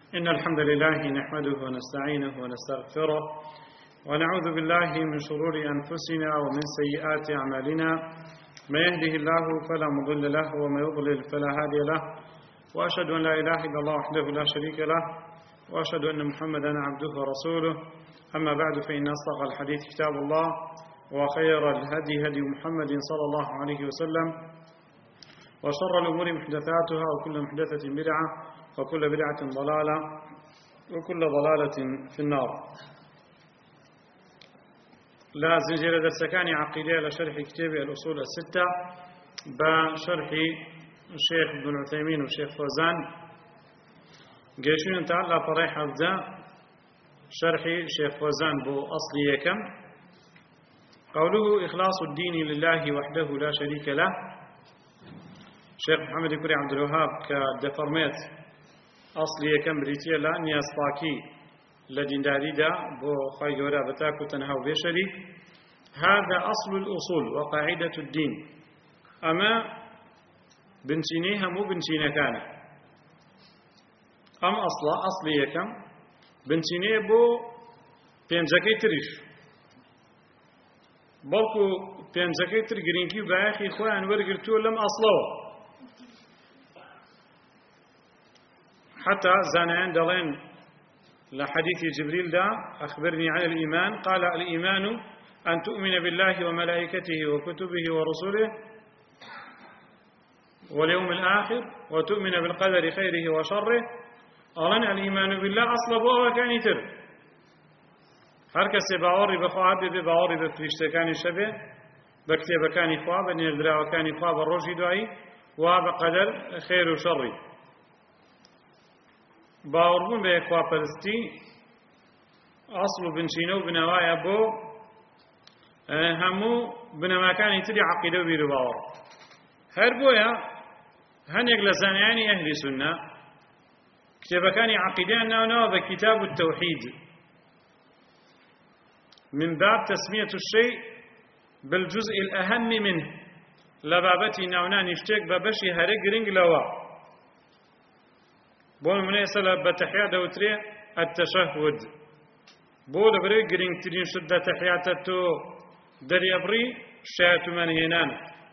إن الحمد لله نحمده ونستعينه ونستغفره ونعوذ بالله من شرور أنفسنا ومن سيئات أعمالنا ما يهده الله فلا مضل له وما يضلل فلا هادي له وأشهد أن لا إله إلا الله وحده لا شريك له وأشهد أن محمدا عبده ورسوله أما بعد فإن أصدق الحديث كتاب الله وخير الهدي هدي محمد صلى الله عليه وسلم وشر الأمور محدثاتها وكل محدثة بدعة وكل بدعة ضلالة وكل ضلالة في النار. لا زنجير درسكاني عقيدة لشرح كتاب الأصول الستة بشرح الشيخ ابن عثيمين والشيخ فوزان قيشون تعالى طريح أبدا شرح الشيخ فوزان بو أصلي كم قوله إخلاص الدين لله وحده لا شريك له. الشيخ محمد كوري عبد الوهاب كدفرميت أصلي كم بريتيا لأن يستاكي لدين داريدا بو خاي جورا بتاكو تنهاو بشريك. هذا أصل الأصول وقاعدة الدين. أما بنتينيها مو بنتينا كان أم أصلي كم بنتيني بو بينزكي تريش بلكو بينزكي ترجرينكي باخي خوان ورقرتو لم أصلوا حتى زانان دلين لحديث جبريل دا أخبرني عن الإيمان قال الإيمان أن تؤمن بالله وملائكته وكتبه ورسله واليوم الآخر وتؤمن بالقدر خيره وشره. أولا الإيمان بالله أصل بوه كان يتر هركس باوري بخواب باوري بفريشتكان شبه بكتب كان خواب نردرا وكان خواب الرشد دعي وبقدر خير وشر. باوربون به خوا پرستی اصل بنشینو بنوایا بو همو بنماکانی تری عقیده و بیرو باور هر بویا هنیک لزانیانی اهل سنة كتابكاني عقيدان ناو بكتاب التوحيد من باب تسمية الشيء بالجزء الأهم منه لبابتي ناونا نشتك ببشي هرق رنگ لوا بول مناسلة بتحيات وتري التشهد بول بري جرين ترين شدة تحياتتو دري أبري شات من هنان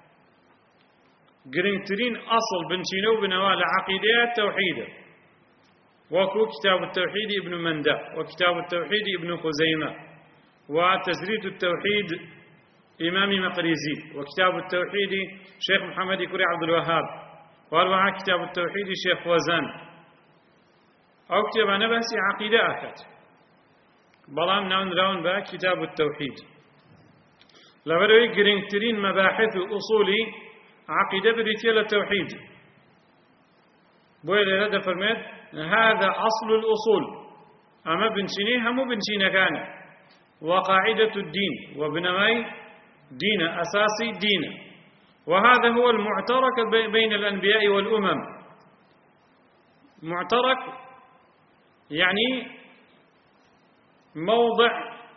جرين ترين أصل بنشينو بنوال عقيدة التوحيد وكو كتاب التوحيد ابن مندى وكتاب التوحيد ابن خزيمة وتزريد التوحيد إمام مقريزي وكتاب التوحيد شيخ محمد كوري عبد الوهاب وأربعة كتاب التوحيد شيخ فوزان أو كتابنا بس عقيدة أكد بلام نون راون با كتاب التوحيد لبروي جرينترين مباحث أصولي عقيدة بريتيال التوحيد بويل هذا فرمت هذا أصل الأصول أما بنشيني همو بنشينا كان وقاعدة الدين وبنماي دين أساسي دين وهذا هو المعترك بين الأنبياء والأمم. معترك يعني موضع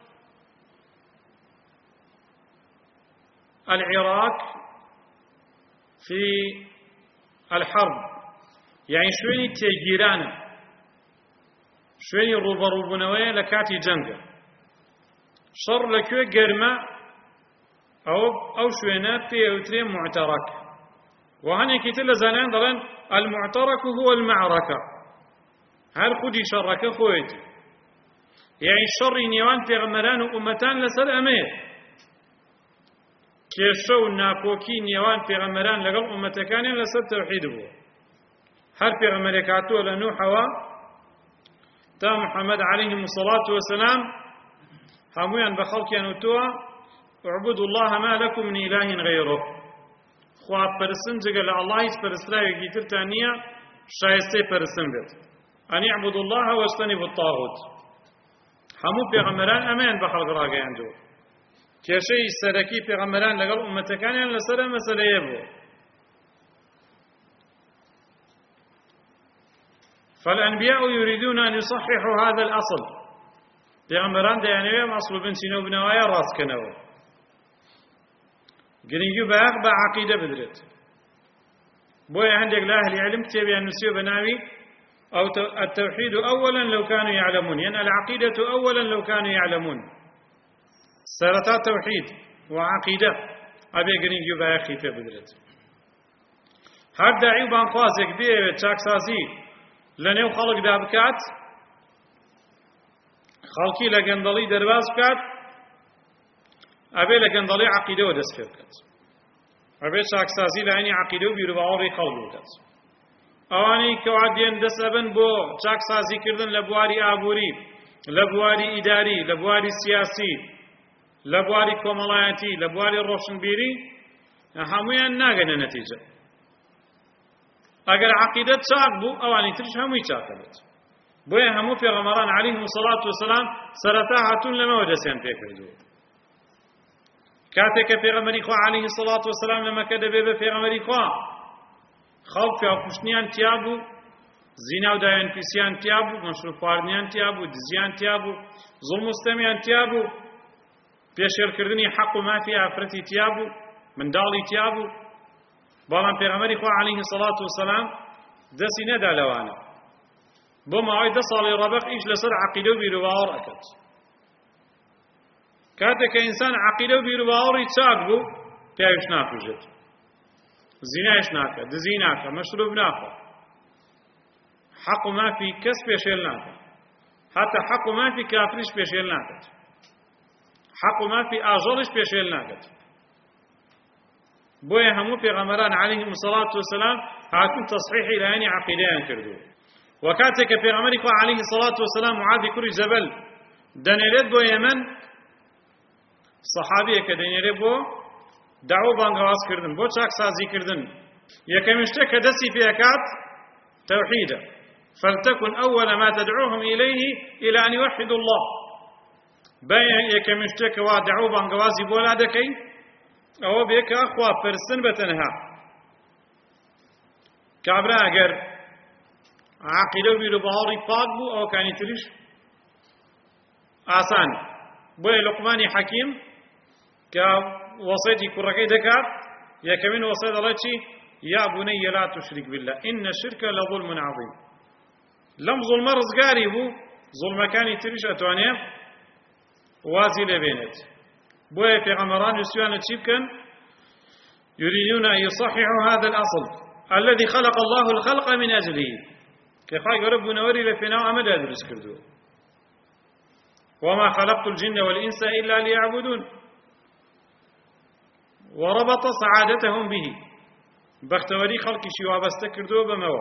العراك في الحرب يعني شويني تيجيرانا شويني روبروبنوية لكاتي جنگا شر لكوي قرمة أو شوينات في أوتري معترك وهني كتل زانان ضلن المعترك هو المعركة هل خدي شرك خويت يعني الشر نيوان في غمران وأمتان لسر أمير كيشو ناكوكي نيوان في غمران لقل أمتكان لسر توحيد بو هل في غمركاتو لنوحوا تا محمد عليه الصلاة والسلام همويا بخلقيا نتوى اعبدوا الله ما لكم من إله غيره خواب برسن جگل الله يسبرسلاي ويجيتر تانية شايستي برسن بيت أن يعبدوا الله واجتنبوا الطاغوت همو پیغمبران أمان بخلق راقي عنده كيشي سركي پیغمبران لقل أمتكان لسر مسألة يبو. فالأنبياء يريدون أن يصححوا هذا الأصل پیغمبران ده يعني أصل بن سينو بنوايا راس كنو قرنجو باق بعقيدة بدرت بوي عندك لا أهل علم كتابي النسيو بناوي أو التوحيد أولا لو كانوا يعلمون، يعني العقيدة أولا لو كانوا يعلمون. سرطة توحيد وعقيدة أبي قرنجي بايخي تبدرت. هر داعي بانخوازك بيه چاکسازی لنێو خەڵکدا بکات، خەڵکی لە گەندەڵی دەرباز بکات، ئەبێ لە گەندەڵی عەقیدەوە دەست پێ بکات، ئەبێ چاکسازی لە عینی عەقیدە و بیرروباوەڕی خەڵک بکات. ئەوانەی کەوا دێن دەسەبن بۆ چاکسازیکردن لە بواری ئابووری، لە بواری ئیداری، لە بواری سیاسی، لە بواری کۆمەڵایەتی، لە بواری ڕۆشنبیری، هەموویان ناگەنە نەتیجە. ئەگەر عەقیدەت چاک بوو ئەوانی ترش هەمووی چاکە بێت. بۆیە هەموو پێغەمبەران عەلەیهیمو سەڵات وسەلام سەرەتا هاتوون لەمەوە دەستیان پێکردووە. کاتێک کە پێغەمبەری خوا عەلەیهی سەڵات وسەلام لە مەکە دەبێ بە پێغەمبەری خوا، خەڵک پیاوکوشتنیان تیا بوو، زینا و دایان پیسیان تیا بوو، مەشروب خواردنیان تیا بوو، دزیان تیا بوو، زوڵم و ستەمیان تیا بوو، پێشێلکردنی حەق و مافی ئافرەتی تیا بوو، منداڵی تیا بوو. بەڵام پێغەمبەری خوا عەلەیهی سەڵات وسەلام دەستی نەدا لەوانە، بۆ ماوەی 10 ساڵی ڕەبەق ئیش لەسەر عەقیدە و بیرروباوەڕ ئەکات. کاتێک کە ئینسان عەقیدە و بیرروباوەڕی چاک بوو، پیاویش ناکوژێت، زینایش ناکات، دزی ناکات، مەشروب ناخۆت، حەق و مافی کەس پێشێل ناکات، هەتا حەق و مافی کافریش پێشێل ناکات، حەق و مافی ئاژەڵیش پێشێل ناکات. بۆیە هەموو پێغەمبەران عەلەیهیمو سەڵات وسەلام هاتوون تەصحیحی لە عینی عەقیدەیان کردووە. وەکاتێک کە پێغەمبەری خوا عەلەیهی سەڵات وسەلام معاذی کوڕی جەبەل دەنێرێت بۆ یەمەن، سەحابییەکە دەنێرێت بۆ داوا و بانگەوازکردن، بۆ چاکسازیکردن. یەکەمین شتێک کە دەستی پێکات تەوحیدە. فلتكن أول ما تدعوهم إليه إلى أن يوحدوا الله. بەیە یەکەمین شتێک کە وا داوا و بانگەوازی بۆ لا دەکەی ئەوە بێکە خوا پەرستن بەتەنها. کابرا ئەگەر عەقیدە و بیرروباوەڕی پاک بوو ئەوەکانی تریش ئاسان. بۆیە لوقمانی حەکیم کە وەسیەتی کوڕەکەی دەکات، یەکەمین وەسیەت دەڵێ چی؟ یا بونەیە لا تشرک بالله إن الشرك لظلم عظیم. لەم زوڵمە ڕزگاری بوو، زوڵمەکانی تریش ئەتوانێ وازی لێبێنێت. بۆیە پێغەمبەران ویستیانە چی بکەن؟ يريدون أن يصححوا هذا الأصل الذي خلق الله الخلق من أجله. كخاي قرب بنوري لفناء أمد أدرس كردو. وما خلقت الجن والإنس إلا ليعبدون. وربط سعادتهم به. بختوري خلق شواب استكردو بموا.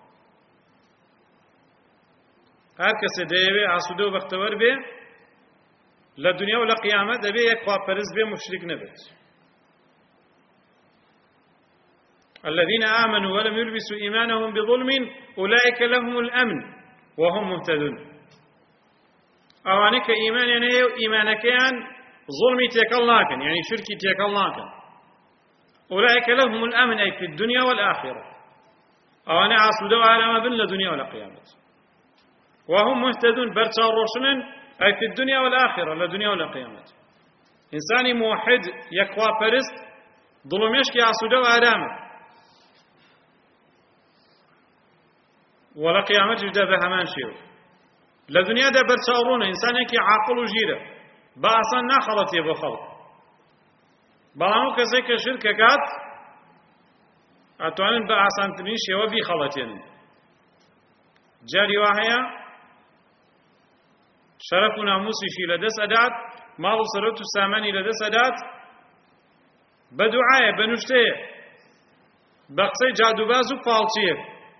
هر کس دیوی عصودو بختور به لدنیا و لقیامت دبی یک خواب پرست به مشرک نبت. الذين آمنوا ولم يلبسوا إيمانهم بظلم أولئك لهم الأمن وهم مهتدون. أوانك إيمانك يعني ظلمي تيكالناكن، يعني شركي تيكالناكن. أولئك لهم الأمن أي في الدنيا والآخرة. أوانا عصودوا على ما بين لدنيا ولا قيامة. وهم مهتدون برشا روشنن أي في الدنيا والآخرة لدنيا ولا قيامة. إنساني موحد يكوا برست ظلم يشكي عصودوا علامة ولا قيامة جدا بهمان شيء. لدنيا ده برشاورون إنسان يكي عاقل وجيرة بأسان ناخلت يبو خلق بلانو كزي كشركة كات أتوانن بأسان تنيش يوبي خلطين. جاري واحيا شرف وناموسي شي لدس أدات مال صرت الساماني لدس أدات بدعاية بنشتيه بقصي جادوباز وفالتيه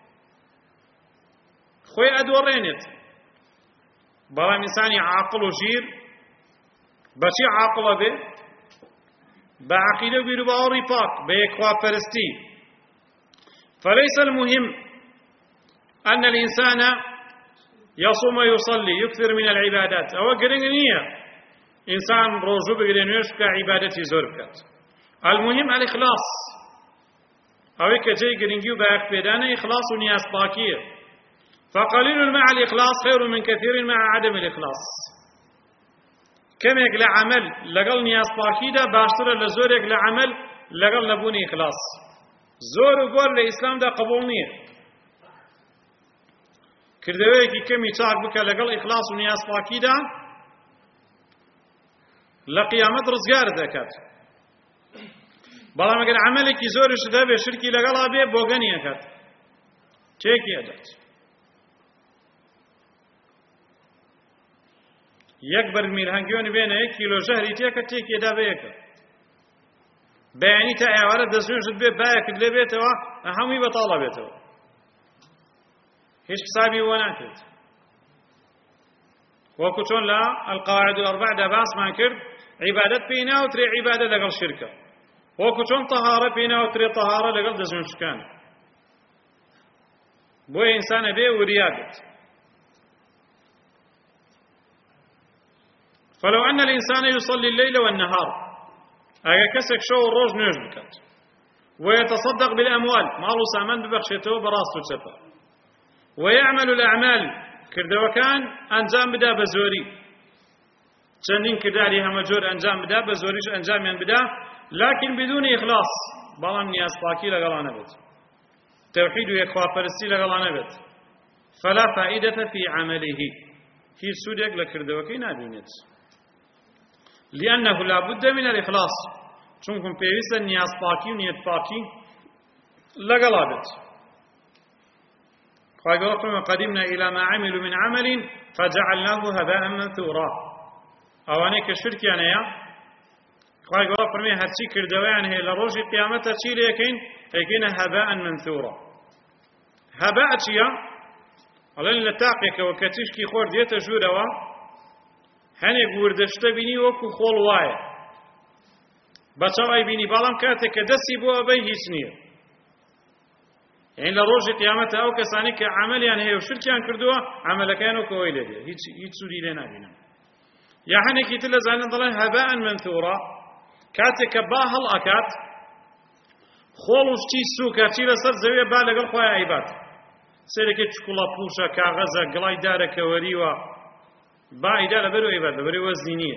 خوي أدورينت بەڵام ئینسانی عاقڵ و ژیر بەچی عاقڵە بێ؟ بە عەقیدە و بیرروباوەڕی پاک، بە یەکخواپەرستی. فليس المهم أن الإنسان يصوم ويصلي يكثر من العبادات. أو گرنگ نییە ئینسان ڕۆژوو بگرێ نوێژ بکە عیبادەتی زۆر بکات. المهم الإخلاص. ئەوەی کە جێی گرنگی و بایەخ پێدانە ئیخلاص و نیازپاکیە. فقليل مع الإخلاص خير من كثير مع عدم الإخلاص. كمك لعمل لقل نياس باكيدا باشتر لزورك لعمل لقل نبوني إخلاص. زور وقول لإسلام دا قبول نية. کردەوەیەکی کەمی چاک بکە لەگەڵ ئیخلاس و نیازپاکیدا لە قیامەت ڕزگارت دەکات. بەڵام ئەگەر عەمەلێکی زۆرش دەبێ شرکی لەگەڵا بێ بۆگەنی ئەکات، تێکی ئەدات. یەک بەرمیل هەنگیۆنی بێنە 1 کیلۆ ژەهری تێکە تێکی ئەدا بە یەکە. بەیانی تا ئێوارە دەستنوێژت بێ بایەکت لێ بێتەوە هەمووی بەتاڵە بێتەوە، هیچ حسابی وە ناکرێت. وەکو چۆن لە القواعد الأربعدا باسمان کرد، عیبادەت پێی ناوترێ عیبادەت لەگەڵ شرکە، وەکو چۆن تەهارە پێی ناوترێ تەهارە لەگەڵ دەستنوێژەکان. بۆیە ئینسانە بێ وریا بێت. فلو أن الإنسان يصلي الليل والنهار، أجا كسك شو الروج نوج بكات، ويتصدق بالأموال، مالو سامان ببخشيته براسته تسفى، ويعمل الأعمال كردوا كان أنجام بدا بزوري، چندين كرداري هم جور أنجام بدا بزوريش أنجام بدا، لكن بدون إخلاص، بلام نياز باكي لغلانا بيت، توحيد ويخوا فرسي لغلانا بيت، فلا فائدة في عمله، هي سودك لكردوا كي نابينت. لأنه لا بد من الإخلاص، چونكم بيويسا نياز باكي ونيت باكي لغلابت. قال قدمنا إلى ما عملوا من عمل فجعلناه هباء منثورا. أواني كشرك يعني يا قال فرمي هاتشي كردوان هي لروج قيامتها شي لكن هباء منثورا. هباء شيا ألين لتاقيك وكتشكي خور ديتا جوروا هەنێک وردەشتە بینی وەکو خۆڵ وایە بەچاو ئەی بینی، بەڵام کاتێک کە دەستی بۆ ئەبەی هیچ نییە. یعنی لە ڕۆژی قیامەتە ئەو کەسانی کە عەمەلیان هەیە و شرکیان کردووە عەمەلەکەیان وەکو ئەوەی لێدێ، هیچ سوودی لێ نابینن. یا هەنێکی تر لە زانین دەڵێن هەباء منثورا، کاتێک کە با هەڵ ئەکات خۆڵ و شتی سووکە چی لەسەر زەویە با لەگەڵ خۆی ئایبات، سەرێکی چکوڵە پوشە کاغەزە گڵای دارەکە وەریوە باعدا لبرو عبادة لبرو وزنية.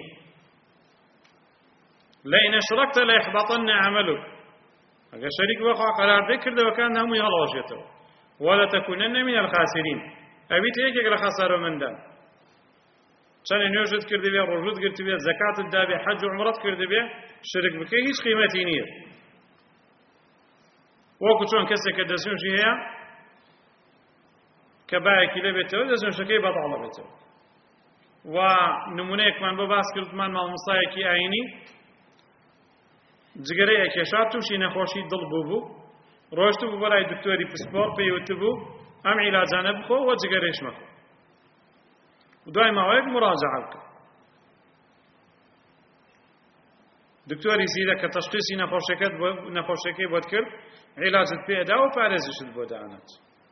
لئن أشركت ليحبطن عملك، أجا شريك وقع قرار ذكر ده وكان هم يغلوشته ولا تكونن من الخاسرين. أبيت هيك على خسارة من دم. شان يوجد كرد بيه رجود كرد بيه زكاة الدابة حج وعمرة كرد بيه شرك بكيه هيش قيمتي نية. وكتون كسك الدسون شيئا كبايك لبيته دسون شكي بطعله بيته. و نمونەیەکمان بۆ باس کردمان مامۆستایەکی ئاینی جگەرەیە کێشا تووشی نەخۆشی دڵ بوو ڕۆیشتبوو بۆ لای دکتۆری پسپۆڕ پێی وتبوو ئەم عیلاجانە بخۆ و جگەرەیش مەخۆ. دوای ماوەیەک مراجعە بکە. دکتۆری زیرە کە تەشخیصی نەخۆشیەکەی بۆت کرد عیلاجت پێدا و پارێزیشت بۆ دانات.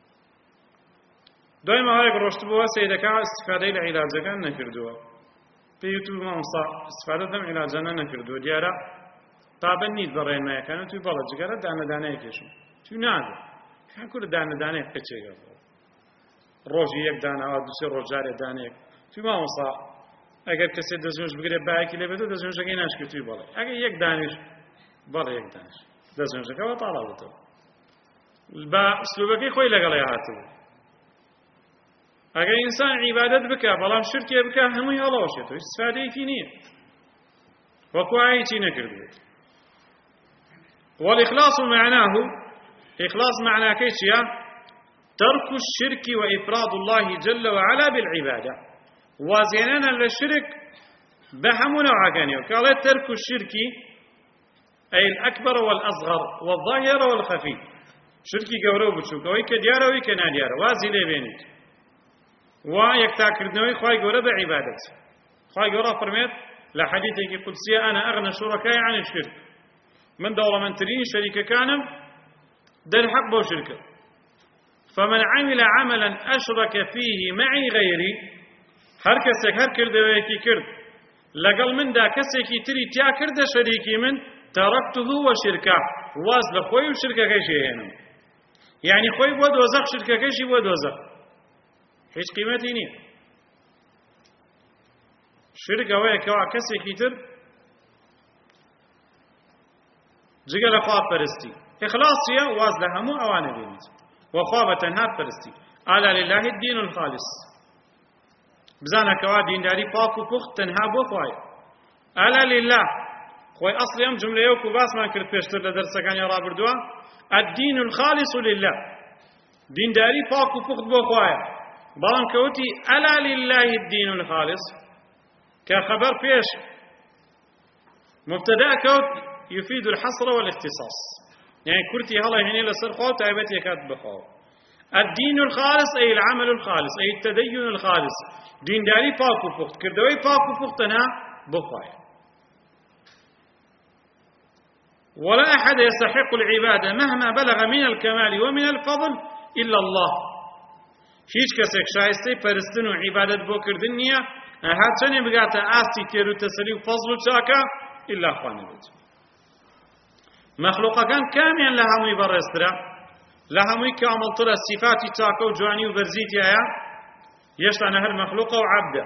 دوای ماوەیەک ڕۆشتبووە سەیدەکە استفادەی لە عیلاجەکان نەکردووە، پێی وتبوو مامۆستا استفادەت لەم عیلاجانە نەکردووە، دیارە تابە نیت بە ڕێنمایەکانە توی بەڵە جگەرە دانەدانەیەکێشم توی نادێ کورە دانەدانەیەک قەچێگە ڕۆژی یەک داناوە دووسێ ڕۆژ جارێ دانەیەک توی مامۆستا ئەگەر کەسێک دەستنوێژ بگرێت بایەکی لێ بێتەوە دەستنوێژەکەی ناشکێت توی بەڵێ ئەگەر یەک دانیش بەڵێ یەک دانیش دەستنوێژەکەەوە تاڵاوتەوە بە ئوسلوبەکەی خۆی لەگەڵی هاتبوو. ئەگەر ئینسان عیبادەت بکە بەڵام شرکێ بکە هەمووی هەڵەوەشێتەوە، هیچ استفادەیەکی نییە، وەکو ئاەتی نەکردوێت. والإخلاص معناه إخلاص معناه كيشيا ترك الشرك وإفراد الله جل وعلا بالعبادة وزيننا للشرك بهمنا وعقانيه قال ترك الشرك أي الأكبر والأصغر والظاهر والخفي شركي قورو بتشوك ويك ديارة ويك ناديارة وازي لي بينك ويكتاكردنوي خواهي قورو بعبادة خواهي قورو فرميت لحديثك قدسية أنا أغنى شركاء عن الشرك من دولة من ترين شريكة كانم ده الحق بو شركة فمن عمل عملا أشرك فيه معي غيري هر كسك هر كردويكي كرد لقل من دا كسكي تري تيا كرد شريكي من تركته وشركه واز لخوي وشركة كيشي هنا يعني خوي بود وزق شركة كيشي بود وزق هيش قيمتي نيه شركة ويكوا كسكي تر جگل خواب پرستی اخلاصیه واز لهمو اوانه بینید و خواب تنها پرستی ألا لله الدين الخالص بزانا كوا دين داري باكو بخت تنها بخواي ألا لله خوي أصل يوم جملة يوكو باس ما كرت بيشتر لدرس كان يرى بردوا الدين الخالص لله دين داري باكو بخت بخواي بلان كوتي ألا لله الدين الخالص كخبر فيش مبتدأ كوت يفيد الحصر والاختصاص يعني كرتي هلا هني لسر خو تعبتي كاتب بخو الدين الخالص أي العمل الخالص أي التدين الخالص دين داري باكو فخت كردوي باكو فختنا بخواي ولا أحد يستحق العبادة مهما بلغ من الكمال ومن الفضل إلا الله هیچ کەسێک شایستەی پەرستن و عیبادەت بۆ کردن نییە هاچەنێ بگاتە ئاستی تێر و تەسەلی و فەزڵ و چاکە ئیلا خوا نەبێت مەخلوقەکان کامیان لە هەمووی بەڕێزترە لە هەمووی کامڵترە سیفاتی چاکە و جوانی و بەرزیتیایە هێشتا هەر مەخلوقە و عەبدە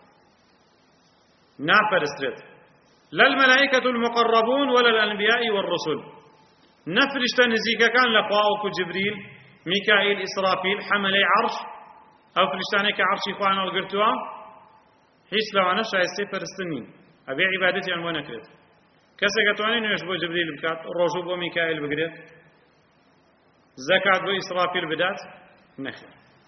ناپەرسترێت لا الملائكة المقربون ولا الأنبياء والرسل نفرشت نزيكا لخوا وكو جبريل ميكائيل إسرافيل حملي عرش أو فرشتانك عرش إخوانا وقرتوا هيش لو أنا شايستي فرستنين أبي عبادتي عن وانا كريت كسا قطواني نوش بو جبريل بكات روشو بو ميكائيل بقريت زكاة بو إسرافيل بدات نخير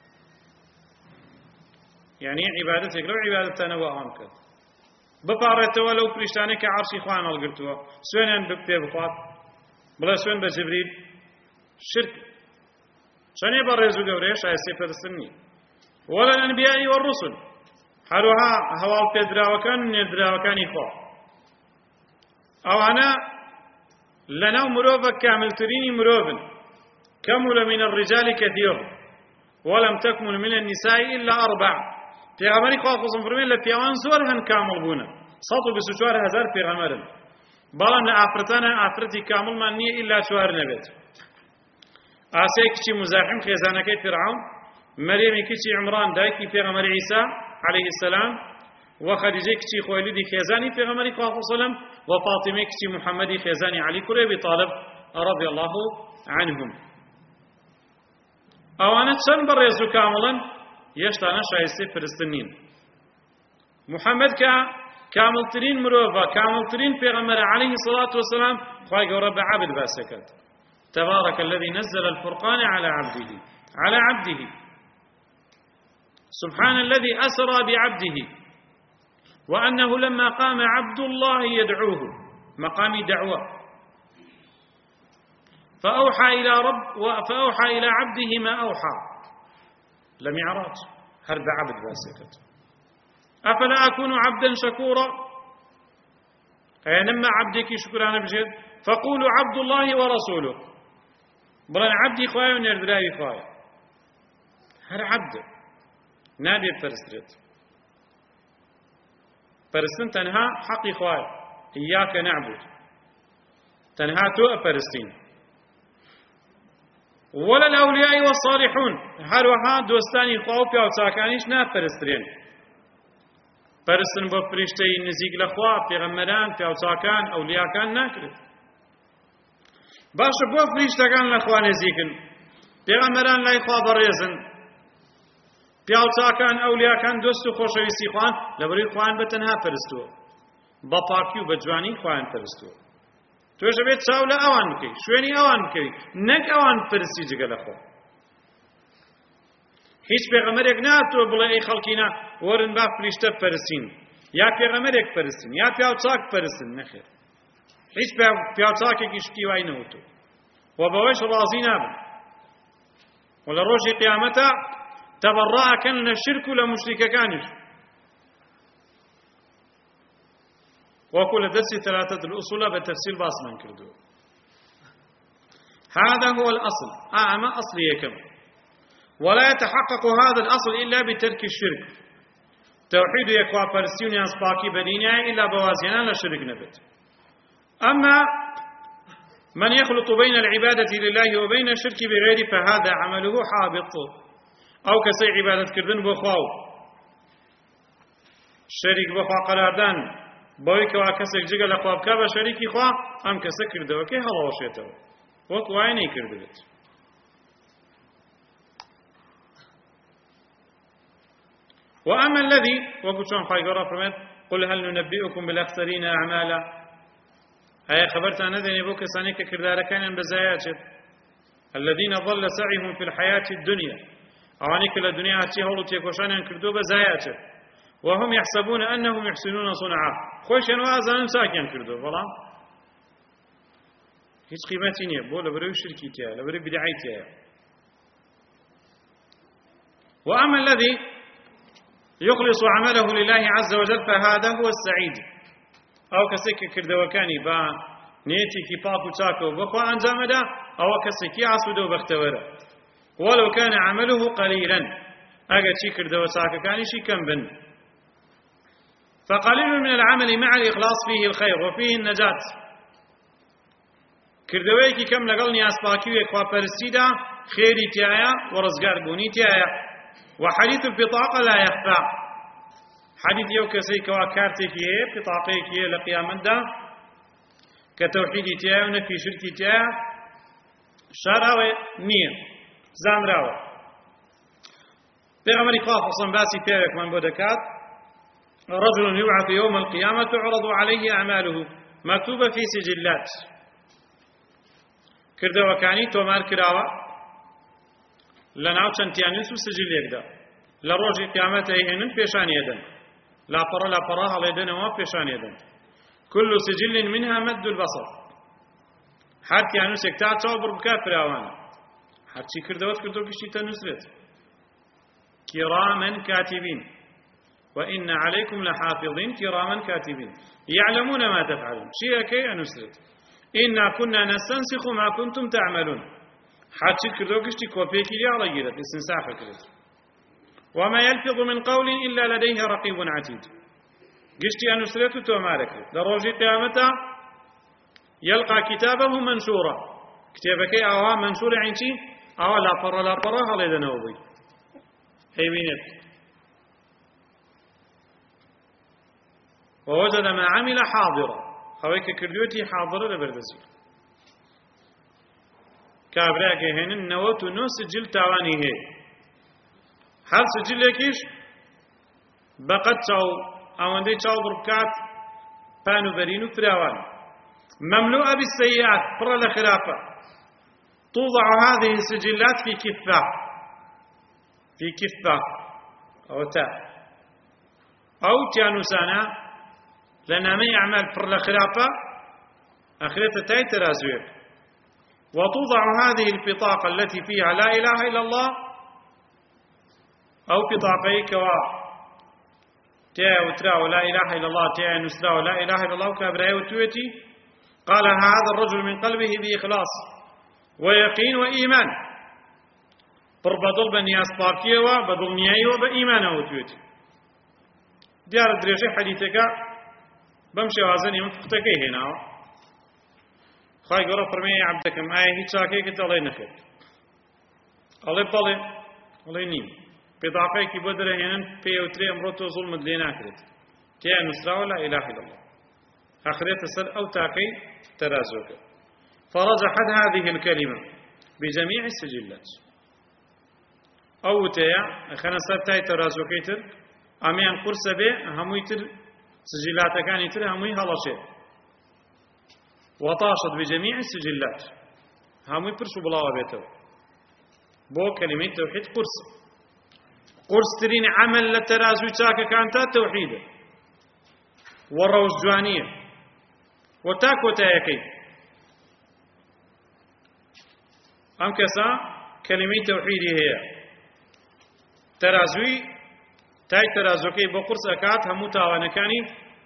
يعني عبادتك لو عبادتنا وأمامك بپارێتەوە لەو پریشتانەی کە عەرشی خوان هەڵگرتووە سوێنیان پێ بخوات بڵێ سوێن بە جبریل شرک چەندێ بەڕێز و گەورەیە شایستەی پەرستن نییە وەلا الأنبیاء والرسل هەروەها هەواڵ پێدراوەکان و نێردراوەکانی خوا ئەوانە لەناو مرۆڤە کاملترینی مرۆڤن كمل من الرجال كثير ولم تكمل من النساء إلا 4 پیغمبری خواه خصوصا فرمین لپیوان زور هن کامل بونه 124,000 پیغمبرن بلان لآفرتان آفرتی کامل من نیه إلا 4 نبید آسیه کچی مزاحم خیزانکی فرعون مریم کچی عمران دایکی پیغمبر عیسی علیه السلام و خدیجه کچی خویلیدی خیزانی پیغمبری خواه خصوصا و فاطمه کچی محمدی خیزانی علی کوری ابی طالب رضی الله عنهم اوانت چند برێزوو کامڵن یەشتانە شایستەی پرستن نین محەممەد کە کامڵترین مرۆڤە کامڵترین پێغەمبەرە عەلەیهی سەڵات وەسەلام خوای گەورە بە عەبد باسی کرد تبارك الذي نزل الفرقان على عبده سبحان الذي أسرى بعبده وأنه لما قام عبد الله يدعوه مقام دعوة فأوحى إلى عبده ما أوحى لم يعرض هرب عبد باسكت أفلا أكون عبدا شكورا أي لما عبدك شكرانا بجد فقولوا عبد الله ورسوله بلان عبدي خوايا ونردلاي خوايا هر عبد نابي فرسترت فرستن تنها حقي خوايا إياك نعبد تنها تو فرستين ولا الأولياء والصالحون هروها دوستاني خواو بياو تاكانيش نا فرسترين فرستن بو فرشتي نزيق لخوا پیغمبران بياو تاكان أولياء كان ناكرت باش بو فرشتكان لخوا نزيقن پیغمبران لاي خوا بريزن بياو تاكان أولياء كان دوستو خوشويسي خوان لبري خوان بتنها فرستو بطاكيو بجواني خوان فرستو توش بيت ساولا اوان بكي شويني اوان بكي نك اوان فرسي جگل اخو هیچ پیغمبرێک ناتۆ بڵێ ئەی خەڵکینا وەرن با فریشتە پەرستین یا پێغەمبەرێک پەرستین یا پیاو چاک پەرستن نەخێر هیچ پیاو چاکێکی شتی وای نەوتۆ و بەوەش ڕازی نابن و لە ڕۆژی قیامەتە تەبەڕەئەکەن لە شرک و لە موشریکەکانیش وكل درس 3 الأصول بالتفصيل باسمان كردو هذا هو الأصل أعمى أصليكم ولا يتحقق هذا الأصل إلا بترك الشرك توحيد يكوا فرسيون ينصباكي بدينها إلا بوازينا لا شرك نبت أما من يخلط بين العبادة لله وبين الشرك بغير فهذا عمله حابط أو كسي عبادة كردن بخواو شريك بخوا قراردان بۆی کەوا کەسێک جگە لە خوا بکە بە شەریکی خوا ئەم کەسە کردەوەکەی هەڵەوەشێتەوە وەک وای نەیکردبێت وأما الذي وكشون خيقرا فرمت قل هل ننبئكم بالأخسرين أعمالا أي خبرت أن ذني بوك سانيك كردار كان بزايات الذين ضل سعيهم في الحياة الدنيا أوانيك الدنيا تيهول تيكوشان كردو بزايات وهم يحسبون أنهم يحسنون صنعا خوش وازان ساكن كردو والله هیچ قیمتی نییە بۆ لەبەرەوەی شرکی تایە لەبەرەوەی بدعی تایە وأما الذي يخلص عمله لله عز وجل فهذا هو السعيد أو كسيك كردوكاني با نيتي كي باكو تاكو بخوا أنجامدا أو كسيكي عصودو بختورة ولو كان عمله قليلا أجا شي كردو تاكو كاني شي كم بن فقليل من العمل مع الإخلاص فيه الخير وفيه النجاة کردوەیەکی کەم لەگەڵ نیازپاکی و یەکخواپەرستیدا خێری تایە و ڕزگاربوونی تایە وحديث البطاقة لا يخفى حديث يو كسي كوا كارتك هي بطاقيك هي لقيام دا كتوحيد تاعو نفي شرك تاعو شراوي نية زامراوي بيغمري خاف وصن باسي تاعك من بودكات رجل يبعث يوم القيامة تعرض عليه أعماله مكتوبة في سجلات كردوا كاني تومار كراوة لناو چنتيانيس و سجل يكدا لروج قيامته هنن بيشان يدن لا برا على يدن وبيشان يدن كل سجل منها مد البصر حتى يعني سكتات صبر بكافر اوان حتى كردوات كردو كشيتا نسرت كراما كاتبين وإن عليكم لحافظين كراما كاتبين يعلمون ما تفعلون شيء كي نسرت إنا كنا نستنسخ ما كنتم تعملون حتى كردو كشتي كوبيكي على جيرت استنساخ كرت وما يلفظ من قول إلا لديه رقيب عتيد قشتي أنسرته تومارك لروج قيامته يلقى كتابه منشورا كتابك أوها منشور عنشي أو لا فرا هذا دنوبي هيمينت ووجد ما عمل حاضرا خويك كردوتي حاضرة لبردزي كابراك هنن نوت نو سجل تاواني هي هل سجل لكيش بقت تاو أوندي تاو بركات بانو برينو فراوان مملوءة بالسيئات فرا لخرافة توضع هذه السجلات في كفة أو تاء أو تيانوسانا لنامي أعمال فرا لخرافة أخرت تاي ترازويك وتوضع هذه البطاقة التي فيها لا إله إلا الله أو بطاقيك تاء وتراء ولا إله إلا الله تاء نسرا ولا إله إلا الله كابراء وتويتي قال هذا الرجل من قلبه بإخلاص ويقين وإيمان بربطل بنياس باكية وبدل نياي وبإيمان وتويتي ديار دريشي حديثك بمشي وازن يوم فختكي هنا خاي قرأ فرمي عبدكم آية هيك شاكي قلت الله نخير الله بالي الله نيم بضعفي كي بدر هنن في وتري أمرته ظلم دلينا كرت تيا نسرا ولا إله إلا الله آخرت السر أو تاكي ترازوك فرجحت هذه الكلمة بجميع السجلات أو تيا خنا سر تاي ترازوكيتر أميان قرص به همويتر سجلات كان يتر هموي هلاشة وطاشت بجميع السجلات هموي برشو بلاوة بيتو بو كلمة توحيد قرص ترين عمل للترازو تاكا كانت توحيده والروز جوانية وتاكو تايكي أم كسا كلمة توحيدي هي ترازوي تاي ترازوكي بقرص أكات همو تاوانكاني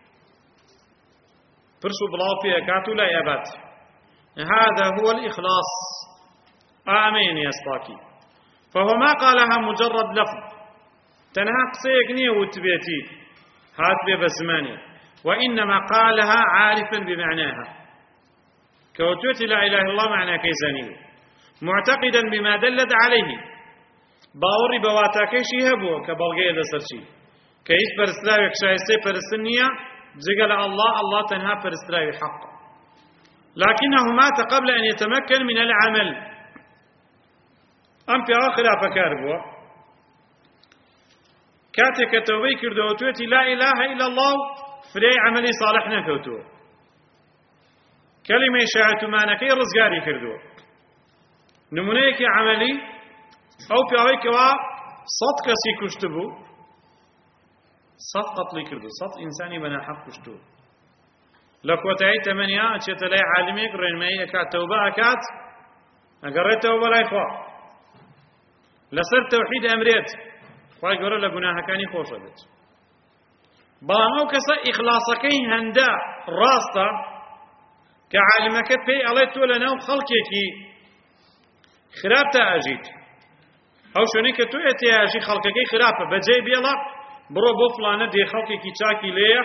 فرسو بلاو في أكاتو لا يبات هذا هو الإخلاص آمين يا سباكي فهو ما قالها مجرد لفظ تنها قصيقني وتبيتي هات بزمانية وإنما قالها عارفا بمعناها كوتوتي لا إله إلا الله معنى كيزانيه معتقدا بما دلت عليه باوري بواتاكي شيهبو كبالغيه لسرشي كيس برسلاوي كشايسي برسنية زقل الله تنها برسلاوي حق لكنه مات قبل أن يتمكن من العمل أم في آخر أفكار بوا كاتێک کە تەوبەی کردەوە توێتی لا إله إلا الله و فرێی عەمەلی ساڵح نەکەوتووە کەلیمەی شایەتومانەکەی ڕزگاری کردووە نمونەیەکی عەمەلی ئەو پیاوەی کەوا 100 کەسی کوشتبوو 100 قەتڵی کردو 100 ئینسانی بەناحەق کوشتووە لە کۆتایی تەمەنیا ئەچێتە لای عالمێک ڕێنمایی ئەکات تەوبە ئەکات ئەگەڕێتەوە بەلای خوا لەسەر تەوحید ئەمرێت خوای گەورە لە گوناهەکانی خۆشە بێت بەڵام ئەو کەسە ئیخلاسەکەی هەندە ڕاستە کە عالمەکە پێی ئەڵێت تۆ لەناو خەڵکێکی خراپ تا ئەژیت ئەو شوێنەی کە تۆ ئەتیاژی خەڵکەکەی خراپە بەجێ بێڵە بڕۆ بۆ فڵانە دێ خەڵکێکی چاکی لێیە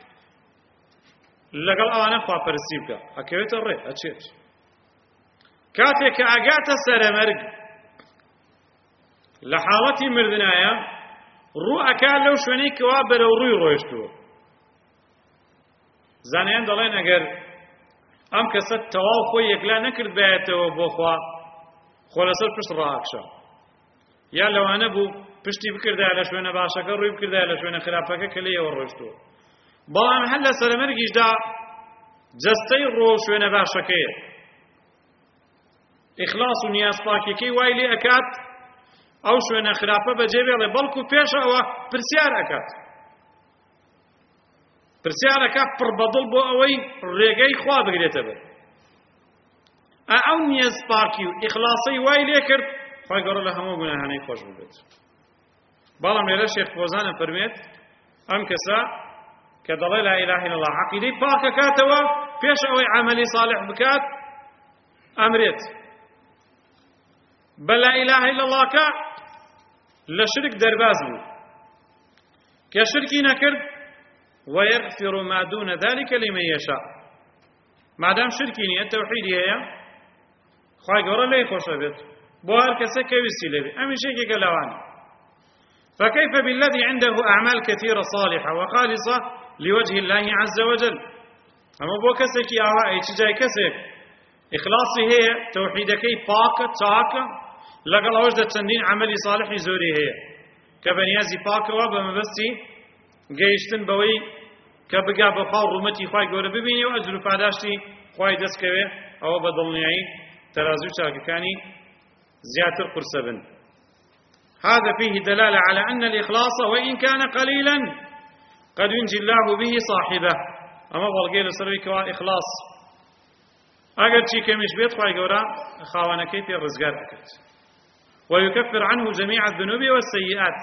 لەگەڵ ئەوانە خواپەرستی بکە ئەکەوێتە ڕێ ئەچێت کاتێک کە ئەگاتە سەرەمەرگ لە حاڵەتی مردنایە ڕوو ئەکا لەو شوێنەی کەوا بەرەو ڕووی ڕۆیشتووە زانایان دەڵێن ئەگەر ئەم کەسە تەواو خۆی یەکلا نەکرد بایەتەوە بۆ خوا خۆ لەسەر پشت ڕائەکشە یا لەوانە بوو پشتی بکردایە لە شوێنە باشەکە ڕووی بکردایە لە شوێنە خراپەکە کە لێیەوە ڕۆیشتووە بەڵام هەر لە سەرەمەرگیشدا جەستەی ڕۆ شوێنە باشەکەیە ئیخلاس و نیازپاکیەکەی وای لێ ئەکات ئەو شوێنە خراپە بەجێ بێڵێ بەڵکو پێش ئەوە پرسیار ئەکات پرسیارەکە پڕ بەدڵ بۆ ئەوەی ڕێگەی خوا بگرێتە بەر ئەو نیازپاکی و ئیخلاسەی وای لێ کرد خوای گەورە لە هەموو گوناهانەی خۆش ببێت بەڵام لێرە شێخ فۆزانە فەرمێت ئەم کەسە کە دەڵێ لا إله إلا الله عەقیدەی پاکەکاتەوە پێش ئەوەی عەمەلی صالح بکات ئەمرێت بە لا إله إلا الله کە لە شرک دەرباز بوو کە شرکی نەکرد ويغفر ما دون ذلك لمن يشاء مادام شرکی نییە تەوحیدی هەیە خوای گەورە لێی خۆشە بێت بۆ هەر کەسێک کە ویستی لێبێ ئەمیش یەکێکە لەوانە فكيف بالذي عنده أعمال كثيرة صالحة وخالصة لوجه الله عز وجل أما بو كسكي أوائي تجاي كسك إخلاصي هي توحيدكي باكة تاكة لقل وجد تندين عملي صالح زوري هي كبنيازي باكة وبمبستي قيشتن بوي كبقى بخار رمتي خواهي قول ببيني وأجل فعداشتي خواهي دسكوي أو بدلنيعي ترازو تاككاني زيادة قرصبن هذا فيه دلالة على أن الإخلاص وإن كان قليلا قد ينجي الله به صاحبه أما بلغير سروي كوا إخلاص أقل شيء كمش بيت خواهي قورا خوانا كيف الرزقار أكد ويكفر عنه جميع الذنوب والسيئات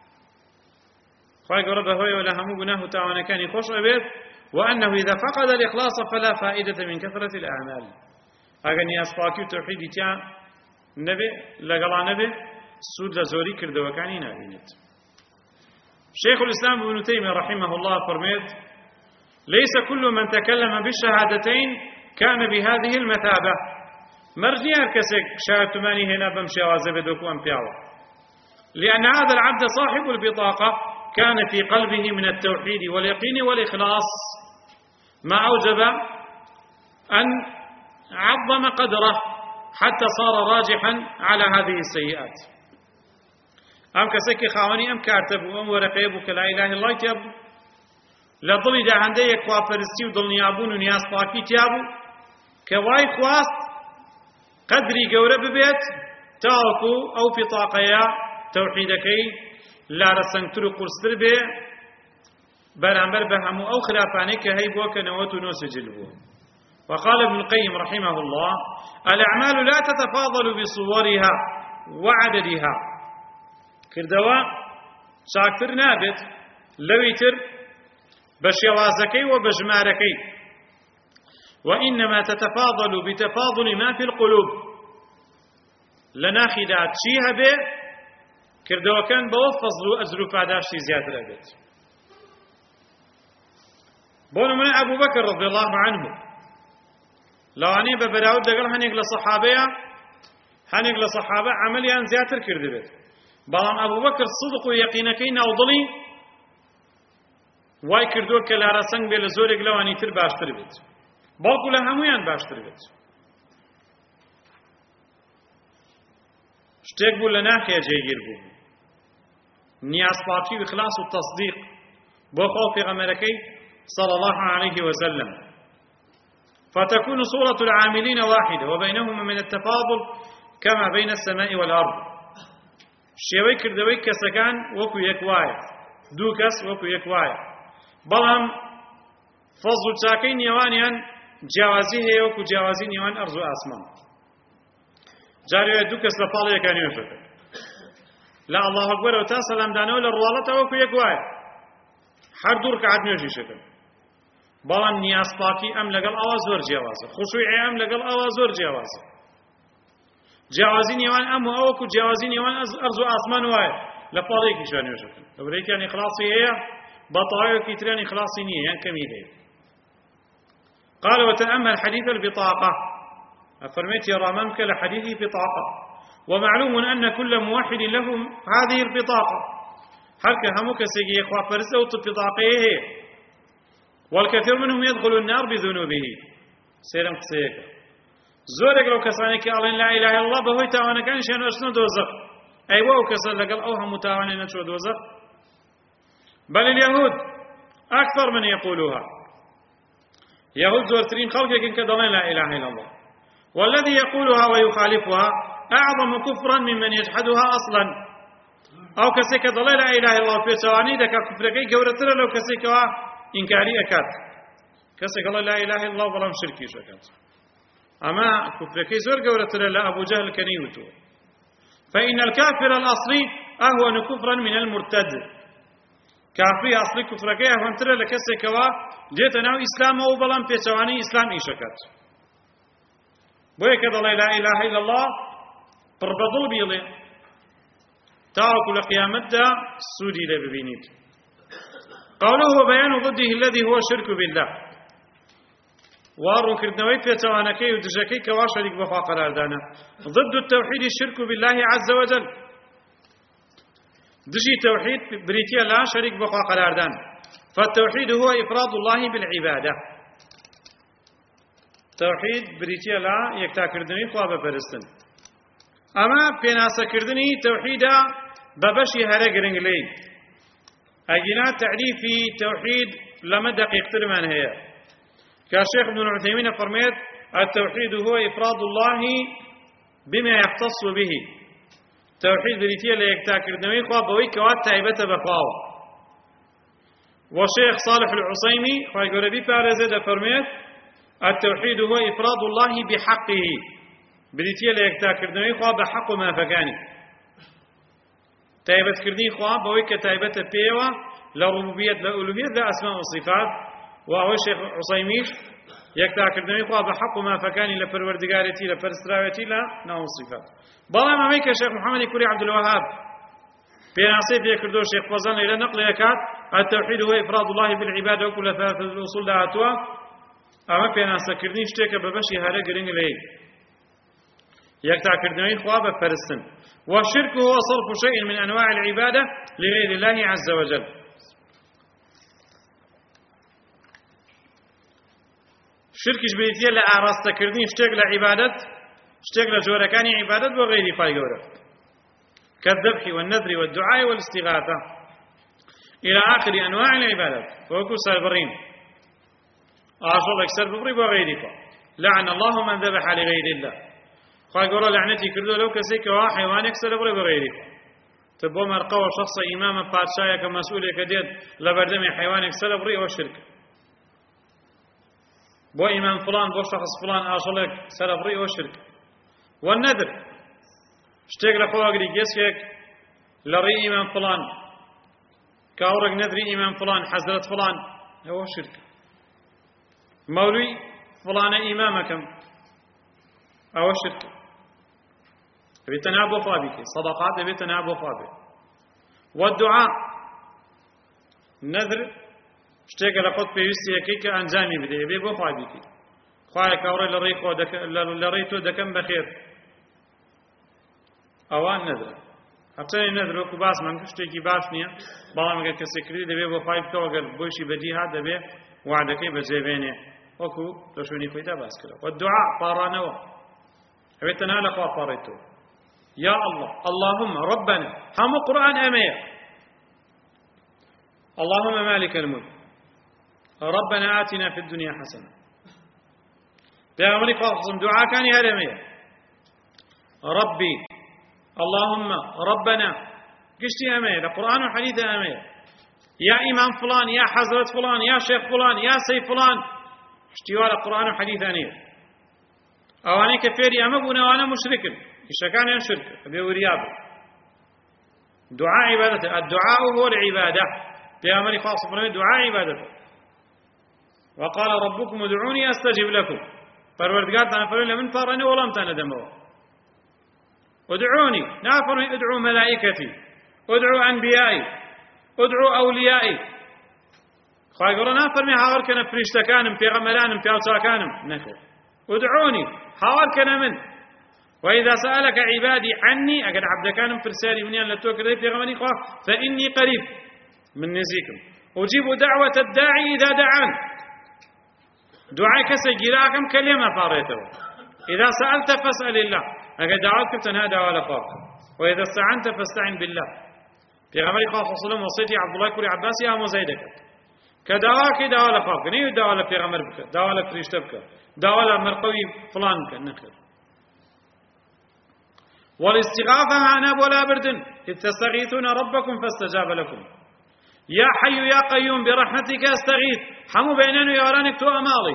خواهي قورا بهوي ولا همو قناه تاوانا كان يخش أبيت وأنه إذا فقد الإخلاص فلا فائدة من كثرة الأعمال أقل نياس باكي وتوحيدي تيان نبي لقلا نبي سود لزوري كردوكاني نابينت شيخ الإسلام ابن تيمية رحمه الله فرميت ليس كل من تكلم بالشهادتين كان بهذه المثابة مرجني هركسك شهادتماني هنا بمشي وازبدوك وانبيعوا لأن هذا العبد صاحب البطاقة كان في قلبه من التوحيد واليقين والإخلاص ما أوجب أن عظم قدره حتى صار راجحا على هذه السيئات أم كسكي خاوني أم كاتب أم ورقيب كلا إله الله تيابو لضلي دا هنده يكوا فرستي ودل نيابون ونياس باكي تيابو كواي خواست قدري قورة ببيت تاوكو أو في طاقيا توحيدكي لا رسنتر قرصتر بي برامبر بهمو أو خلافاني كهي بوك نوتو نوس جلبو وقال ابن القيم رحمه الله الأعمال لا تتفاضل بصورها وعددها كردوا شاكتر نابت لويتر بشوازكي وبجماركي وإنما تتفاضل بتفاضل ما في القلوب لناخدات شيها به كردوا كان بوفضل أزرو فاداشتي زيادة أبت بون من أبو بكر رضي الله عنه لو أني ببراود دقل هنيق لصحابيا هنيق لصحابة عمليا زيادة كردبت بلام أبو بكر صدق ويقينكين أو ضلي واي كردوك كلا رسنگ بي لزورك لواني تر باشتر بيت بلکو لهمویان باشتر بيت شتێک بوو لە ناحیە جێگیر بوو نیازپاکی و إخلاص و تصدیق بۆ خۆ پێغەمبەرەکەی صلى الله عليه وسلم. فتكون صورة العاملين واحدة وبينهما من التفاضل كما بين السماء والأرض. شێوەی کردەوەی کەسەکان وەکو یەک وایە، دوو کەس وەکو یەک وایە، بەڵام فەزڵ و چاکەی نێوانیان جیاوازی هەیە وەکو جیاوازی نێوان ئەرز و ئاسمان. جارێ دوو کەس لە پاڵ یەکە نوێژەکە لە ئەڵڵاهو ئەکبەرەوە تا سەلامدانەوە لە ڕواڵەتەوە وەکو یەک وایە، هەر دوو ڕکعات نوێژیشەکەن. بەڵام نیازپاکی ئەم لەگەڵ ئەوە زۆر جیاوازە، خوشوعی ئەم لەگەڵ ئەوە زۆر جیاوازە. جیاوازی نێوان ئەم و ئەوەکو جیاوازی نێوان ئەرز و ئاسمان وایە، لە پاڵێکیشان نوێژەکەن. لەبەرەوەیکیان ئیخلاصی هەیە، بەتەواویەکی تریان ئیخلاصی نییە، یان کەمی هەیە. قال وتأمل حديث البطاقة، أفرميت يا راممك لحديث بطاقة، ومعلوم أن كل موحد له هذه البطاقة، هلك همك سيجي إخوة فرسة وطبطاقيه، والكثير منهم يدخل النار بذنوبه. سيرم قسيك زورك لو كسانك قال لا إله إلا الله بهوي تاوانا كان شأنه أشنا دوزخ، أي وهو كسان لقال أوها متاوانا نشو دوزخ. بل اليهود أكثر من يقولوها، يهود زورترين خلقك إن كدلين لا إله إلا الله، والذي يقولها ويخالفها أعظم كفرا ممن يجحدها أصلا. أو كسيك دلين لا إله إلا الله في سواني دكا كفركي قورتر لو كسيك إنكاري أكاد، كسيك الله لا إله إلا الله ظلم شركي شكات، أما كفركي زور قورتر لا أبو جهل كنيوتو. فإن الكافر الأصلي أهون كفرا من المرتد. كافري أصلي كفركي أهون تر لكسيك جيت ناو إسلام أو بلان بيتواني إسلام إيشكات. بويك لا إله إلا الله بربضل بيلي تاوكو لقيامت دا سودي لببينيت. قوله وبيان ضده الذي هو الشرك بالله، وارو كردنوي بيتوانكي ودجاكي كواشرك بخوا قرار دانا. ضد التوحيد الشرك بالله عز وجل، دجي توحيد بريتيا لا شريك بخوا قرار دانا. فالتوحيد هو إفراد الله بالعبادة. توحيد بريتيا لا يكتاكردني خواب برستن. أما بيناسا كردني توحيدا ببشي هرقرنگ لي. أجينا تعريفي توحيد لما دقيق ترمان هي. كالشيخ ابن العثيمين فرميت التوحيد هو إفراد الله بما يختص به. توحيد بريتيا لا يكتاكردني خواب ويكوات تايبة بخواو. وشيخ صالح العصيمي خايقول بي فارزة فرميت التوحيد هو إفراد الله بحقه. بريتيا لا يكتاكردني خواب بحق ما فكاني. تايبت كردني خواب بويك تايبت بيوة لربوبية لألوهية لأسماء وصفات. وهو الشيخ عصيمي يكتاكردني خواب بحق ما فكاني لفروردقارتي لفرسراوتي لا نوع الصفات. بلا ما ميك الشيخ محمد كوري عبد الوهاب بنصيب يكردو الشيخ فوزان إلى نقل يكاد التوحيد هو إفراد الله بالعبادة وكل ثلاثة الأصول دعاتوا. أما بناسا كردني اشتيك ببشي هارا قرين لي يكتاكردني خواب فرسن. والشرك هو صرف شيء من أنواع العبادة لغير الله عز وجل. شرك جبريتيا لأعراس تكردني اشتيك لعبادة اشتيك لجوركاني عبادة وغير فايقورة كالذبح والنذر والدعاء والاستغاثة إلى آخر أنواع العبادات. وكو سربرين أعشر أكثر ببري وغيرك. لعن الله من ذبح لغير الله. فاقول لعنتي كردو لو كسيك حيوان أكثر ببري وغيرك. تبو مرقوة شخص إمام بادشاية كمسؤول كديد لبردمي حيوان أكثر ببري والشرك. بو إمام فلان بو شخص فلان أعشر سربري والشرك. والنذر اشتاق لخواقري جسك لري إمام فلان كاورق نذري إمام فلان حزرة فلان هو شرك. مولوي فلان إمامكم أو شرك. بيتنابو فابك صدقات بيتنابو فابك. والدعاء نذر اشتاق لقد بيوسي كيك أنجامي بدي بيبو فابك خواهي كاوري لري تو دكم بخير أوان نذر. حتى نذر وكو باس من كشتي باش نيا بالا مگر کسی کردی دبی با فایب تو اگر بوشی بدی ها دبی وعدکی بجیبینه وكو تشوني فيدا باسكلا. والدعاء طارانوا هبتنا لقوا طاريتو يا الله اللهم ربنا هم قرآن أمير اللهم مالك الملك ربنا آتنا في الدنيا حسنة بأمرك خاصم دعاء كان هرمية ربي اللهم ربنا قشتي أمية القرآن والحديث أمية يا إمام فلان يا حضرة فلان يا شيخ فلان يا سيف فلان اشتوى القرآن والحديث أنية أواني كفيري أمبونا وأنا مشرك إيش كان ينشرك بوريابه دعاء عبادته الدعاء هو العبادة بأمر خاص فرمي دعاء عبادته وقال ربكم ادعوني أستجب لكم فالوردقات أنا فرمي لمن فارني ولم تندموا ادعوني نافرني ادعوا ملائكتي ادعوا أنبيائي ادعوا أوليائي خواهي قرأ نافرمي حاول كان فريشتكانم في غملانم في أوساكانم نكو ادعوني حاول كان من وإذا سألك عبادي عني أقد عبد كان فرسالي مني أن لتوكل في غمني فإني قريب من نزيكم أجيب دعوة الداعي إذا دعان دعاء كسجراكم كلمة فاريته إذا سألت فاسأل الله أقد دعوتك تنهى ولا فاق وإذا استعنت فاستعن بالله في غمني خاصة صلى وصيتي عبد الله كوري عباسي أمو زيدك كدواك دوالا فاق نيو دوالا في غمر بك دوالا فريشتبك دوالا مرقوي فلان كنخر والاستغاثة معنا ولا بردن إذ تستغيثون ربكم فاستجاب لكم يا حي يا قيوم برحمتك استغيث حمو بيننا يورانك تو أمالي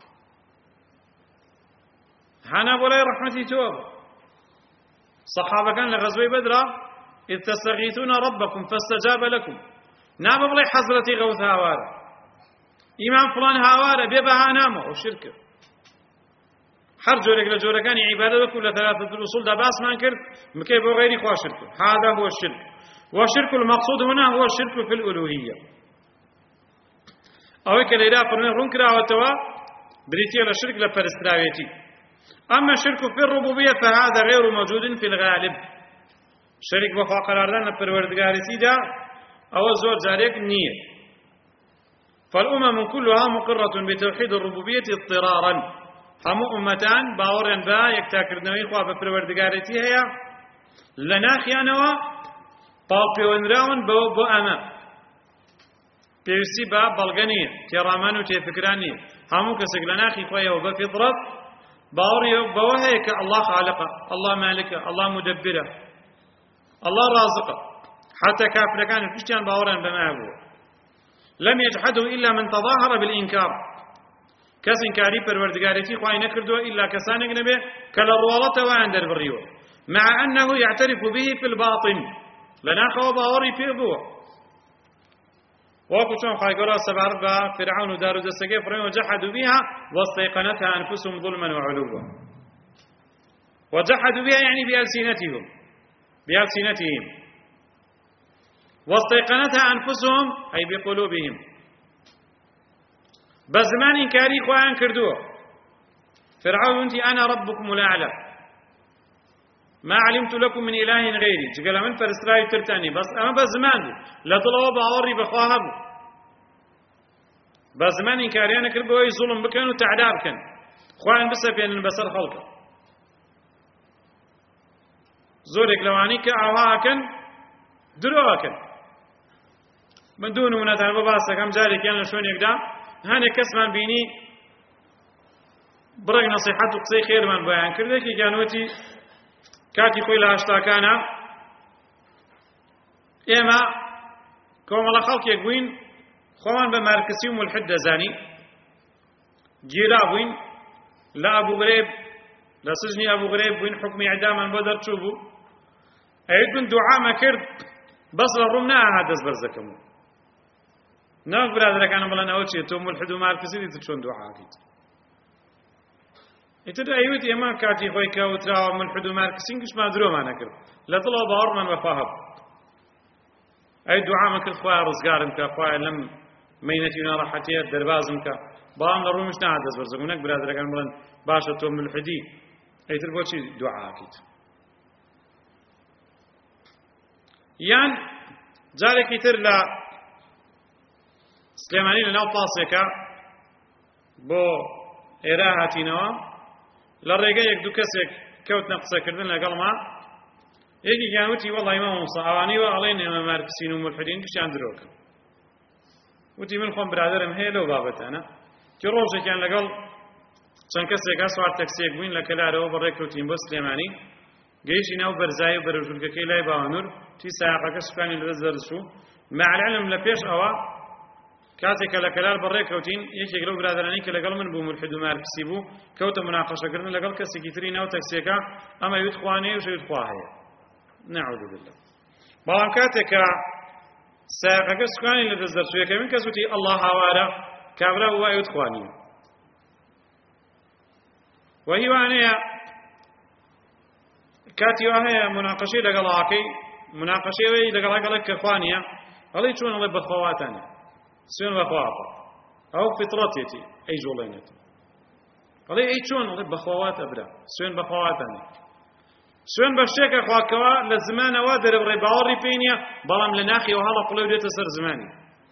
حنا ولا رحمتي توب صحابة كان لغزوي بدرة إذ تستغيثون ربكم فاستجاب لكم نام بلي حضرتي غوث هاوارة إمام فلان هاوارة بيبها نامه وشركه هر جورك لجوركان عبادة كل ثلاثة الأصول ده باس ما انكر مكيف وغيري خوا شرك هذا هو الشرك والشرك المقصود هنا هو الشرك في الألوهية أو كالإله فرنا رنكرا وتوا بريتي على الشرك لفرستراويتي أما الشرك في الربوبية فهذا غير موجود في الغالب شرك وفا قراردان لفروردگاريتي ده أو زور جاريك نية فالأمم كلها مقرة بتوحيد الربوبية اضطرارا همو أمتان باورن با يكتاكردنوی خواه بپروردگارتی هيا لناخيانوا پاڵپەیوەندراون بۆ ئەمە پێویستی بە بەڵگە نییە تێڕامان و تێفکران نییە هەموو کەسێک لە ناخی خۆیەوە بە فیطرەت باوەڕی بەوە هەیە کە الله خالقە الله مالکە الله مدبرە الله رازقە حتى كافرەکان پشتیان باوەڕیان بەمە هەبووە لم يجحده إلا من تظاهر بالإنكار كس إنكاري پروردگاريتي خوای نکردو إلا كسانك نبي كلا روالته وان در بريو مع أنه يعترف به في الباطن لنا خو باوري في ابوه وكو شون خوای قال سبار با فرعون ودار دسگه فرعون وجحدوا بها واستيقنتها أنفسهم ظلما وعلوا وجحدوا بها يعني بألسنتهم واستيقنتها أنفسهم أي بقلوبهم بزمان إنكاري خوان كردوه فرعون أنت أنا ربكم الأعلى ما علمت لكم من إله غيري قال من فرسراي ترتاني بس أما بزمان لا طلبوا باوري بخواهم بزمان إنكاري أنا كربوي ظلم بكن وتعذاب كن خوان بسفين البصر خلقه زورك لواني كأواكن دروكن من دون مناتان بباسة كم جاري كان شون يقدام هاني كسمان بيني برق نصيحات وقصي خير من بيان كردك كانوتي كاتي خوي لهاشتا كان إما كوم الله خلق يقوين خوان بماركسي وملحد زاني جيلا بوين لا أبو غريب لا سجني أبو غريب وين حكمي إعداما بدر تشوفوا أيضا دعاء ما كرد بس لرمنا هذا برزكمو ناف برادر كانوا بلان أوتشي توم الحد وما الكسيدي تشون دعاء أكيد يتدعى أيوتي أما كاتي خوي كاوترا من الحد وما الكسين كش ما درو ما نكر لا طلع بار من وفاهم أي دعاء ما كل خواه رزقارم كخواه لم مينتينا راحتي دربازم ك بام لرو مش نعد برزق هناك برادر كانوا بلان باشا توم الحدي أي تربوتشي دعاء أكيد يان جارك يتر لا سليماني لناو طاسيكا بو إراهاتينوا للرقا يك دو كسيك كوت نقصة كردن لقل ما يكي كانوتي والله إمام مصا أواني وعلينا إمام ماركسين وملحدين كش عندروك وتی من خۆم برادرم هەیە لەو بابەتانە کە ڕۆژێکیان لەگەڵ چەند کەسێکا سوار تەکسیەک بووین لە کەلارەوە بەڕێکەوتین بۆ سلێمانی گەیشتی ناو بەرزایی و بەرەوژولکەکەی لای باوەنور تی سایقەکە سوکانی لەدەست دەرچوو مع العلم لە پێش ئەوە کاتێکە لە کەلار بەڕێکەوتین یەکێک لەو برادرانەی کە لەگەڵ من بوو ملحد و مارکسی بوو کەوتە مناقەشەکردن لەگەڵ کەسێکی تری ناو تەکسیەکە ئەمە وێت خوانەیە و شەوێت خوا هەیە نەعوذ بالله بەڵام کاتێکە سایقەکە سوکانی لەدەست دەرچوو یەکەمین کەس وتی ئەڵڵا هاوارە کابرا وای وت خوانیە وهیوانەیە کاتی وا هەیە مناقەشەی لەگەڵاکەی مناقەشەی لەگەڵاگەڵێک کە خوانیە ئەڵێ چۆن ئەڵێ بەخواواتانە سوێن بەخواوە ئەو فیتڕەتێتی ئەی جوڵێنێت ئەڵێ ئەی چۆن ئەڵێ بەخواوات ئەبرا سوێن بەخواواتانە سوێن بە شتێکە خواکەوە لە زمانەوە دەرەبڕێ باوەڕی پێی نییە بەڵام لە ناخیەوە هەڵە قوڵێ و دێتە سەر زمانی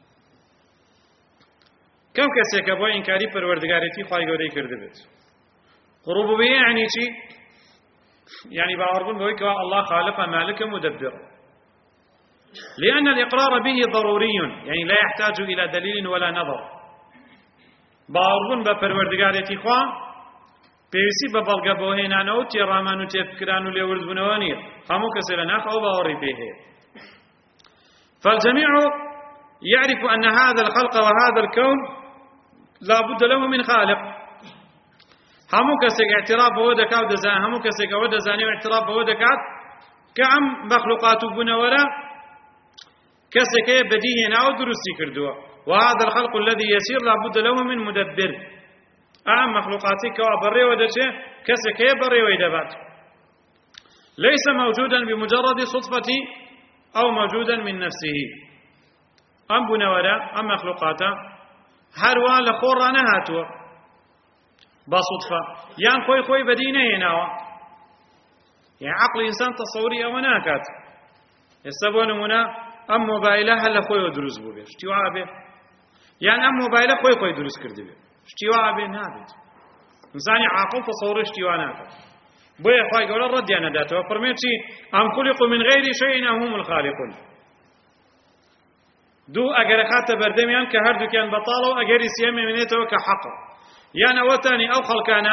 کەم کەسێکە بۆ ئینکاری پەروەردگارێتی خوای گەورەی کردبێت ڕوبوبیە یعنی چی؟ يعني باوربون بويكوا الله خالق مالك مدبر لأن الإقرار به ضروري يعني لا يحتاج إلى دليل ولا نظر باوربون بپروردگاريتي خوا پێویستی بە بەڵگە بۆ هێنانەوە و تێڕامان و تێفکران و لێوردبوونەوە نییە هەموو کەسێ لە ناخ ئەو باوەڕی پێ هەیە فالجميع يعرف أن هذا الخلق وهذا الكون لا بد له من خالق هەموو کەسێک اعتراف بەوە دەکات و دەزانێت هەموو کەسێک ئەوە دەزانێت و اعتراف بەوە دەکات کە ئەم مەخلوقات و بوونەوەرە کەسێک هەیە بەدی هێناوە دروستی کردووە وهذا الخلق الذي يسير لا بد له من مدبر ئەم مەخلوقاتی کەوا بەڕێوە دەچێت کەسێک هەیە بەڕێوەی دەبات ليس موجودا بمجرد صدفة أو موجودا من نفسه ئەم بوونەوەرە ئەم مەخلوقاتە هەروە لە خۆڕا نەهاتووە بصدفة يعني خوي بدينه هنا يعني عقل إنسان تصوري أو ناكات يستبون منا أم موبايله هلا خوي ودرس بوبي اشتواء به يعني أم موبايله خوي درس كردي به اشتواء به نابت إنسان عاقل تصوري اشتواء ناكات بويا خوي قول الرد يعني ذاته وفرميتي أم خلقوا من غير شيء هم الخالقون دو أجر خات بردميان كهردو كان بطالة وأجر سيامي منيته كحقه يعني وتاني أو خلقانا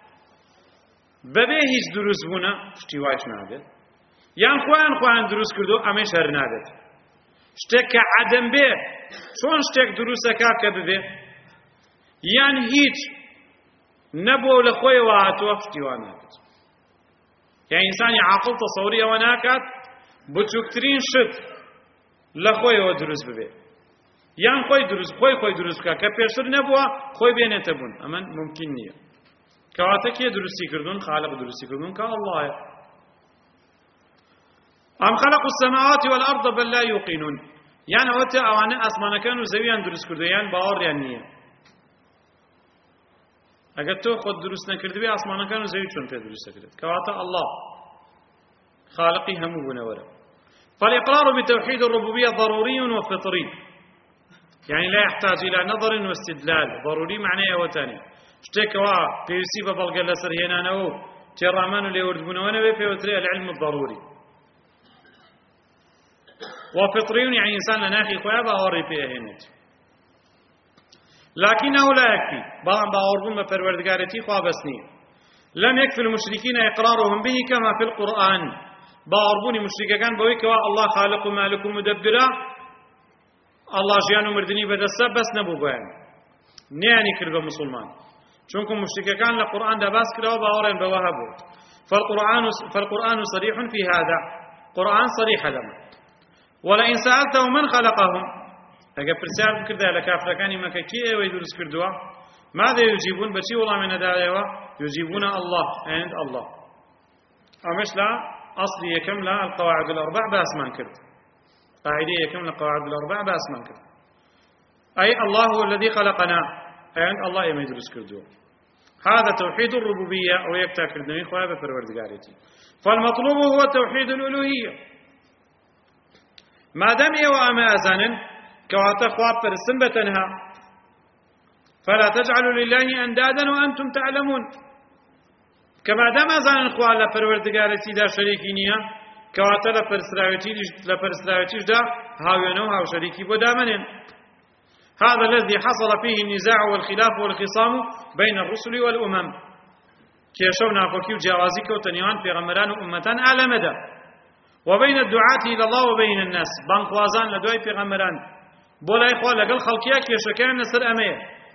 ببه هیچ دروس بونا اشتوايش نابد يعني خوان دروس كردو أمش هر نابد شتك عدم به شون شتك دروسك كبه يعني هیچ نبو لخوي واتو اشتوا نابد يعني إنسان عاقل تصوري وناكات بتشكترين شت لخوي ودروس ببه یان خوي دروست کا کە پێشتر نەبووە خۆی بێنێتە بوون ئەمە ممکن نییە کەواتە کێ دروستی کردوون خالق دروستی کردوون کە ئەڵڵایە ئەم خەلقوا السماوات والأرض بل لا يوقنون یان ئەوەتە ئەوانە ئاسمانەکان و زەویان دروست کردووە یان باوەڕیان نییە ئەگەر تۆ خۆت دروست نەکردبێ ئاسمانەکان و زەوی چۆن پێ دروست دەکرێت کەواتە ئەڵڵا خالقی هەموو بوونەوەرە فالإقرار بتوحيد الربوبية ضروري وفطري يعني لا يحتاج إلى نظر واستدلال ضروري معناه وتاني اشتكوا بيسيب بلغ لسر هنا نو ترامان ليوردبونونه في وتري العلم الضروري وفطري يعني إنسان لناخي خويا باوري فيه هنت لكنه لا يكفي بعض باوربون بپروردگارتي خوا بسني لم يكفي المشركين إقرارهم به كما في القرآن باوربون مشركان بوي كوا الله خالق مالك مدبر الله جيانو مردني بدسته بس نبو بيان نياني كربه مسلمان چونكم مشركان لقرآن دا باس كربه باورين بوهبو فالقرآن صريح في هذا قرآن صريح لما ولئن سألته من خلقهم اگر پرسیار بکرده لكافركاني مكا كي ويدرس كردوا ماذا يجيبون بشي والله من دعوة يجيبون الله عند الله أمش لا أصلي يكم لا القواعد الأربع باسمان كرد قاعدة يكم القواعد الأربع باسمان كرد أي الله هو الذي خلقنا عند الله يما يدرس كردوا هذا توحيد الربوبية أو يكتا كردنوي خواه بپروردگاريتي فالمطلوب هو توحيد الألوهية ما دام يوأما أزانا كواتا خواب فرسن بتنها فلا تجعلوا لله أندادا وأنتم تعلمون كما دام أزانا خواه لپروردگاريتي دا شريكينيها كواتا لپرسراويتيش دا هاوينو هاو شريكي بو دامنين هذا الذي حصل فيه النزاع والخلاف والخصام بين الرسل والأمم كيشونا فكيو جوازي كوتنيوان في غمران أمتان على مدى وبين الدعاة إلى الله وبين الناس بانقوازان لدواي في غمران بولا إخوة لقل خلقيا كيشكان نسر أمية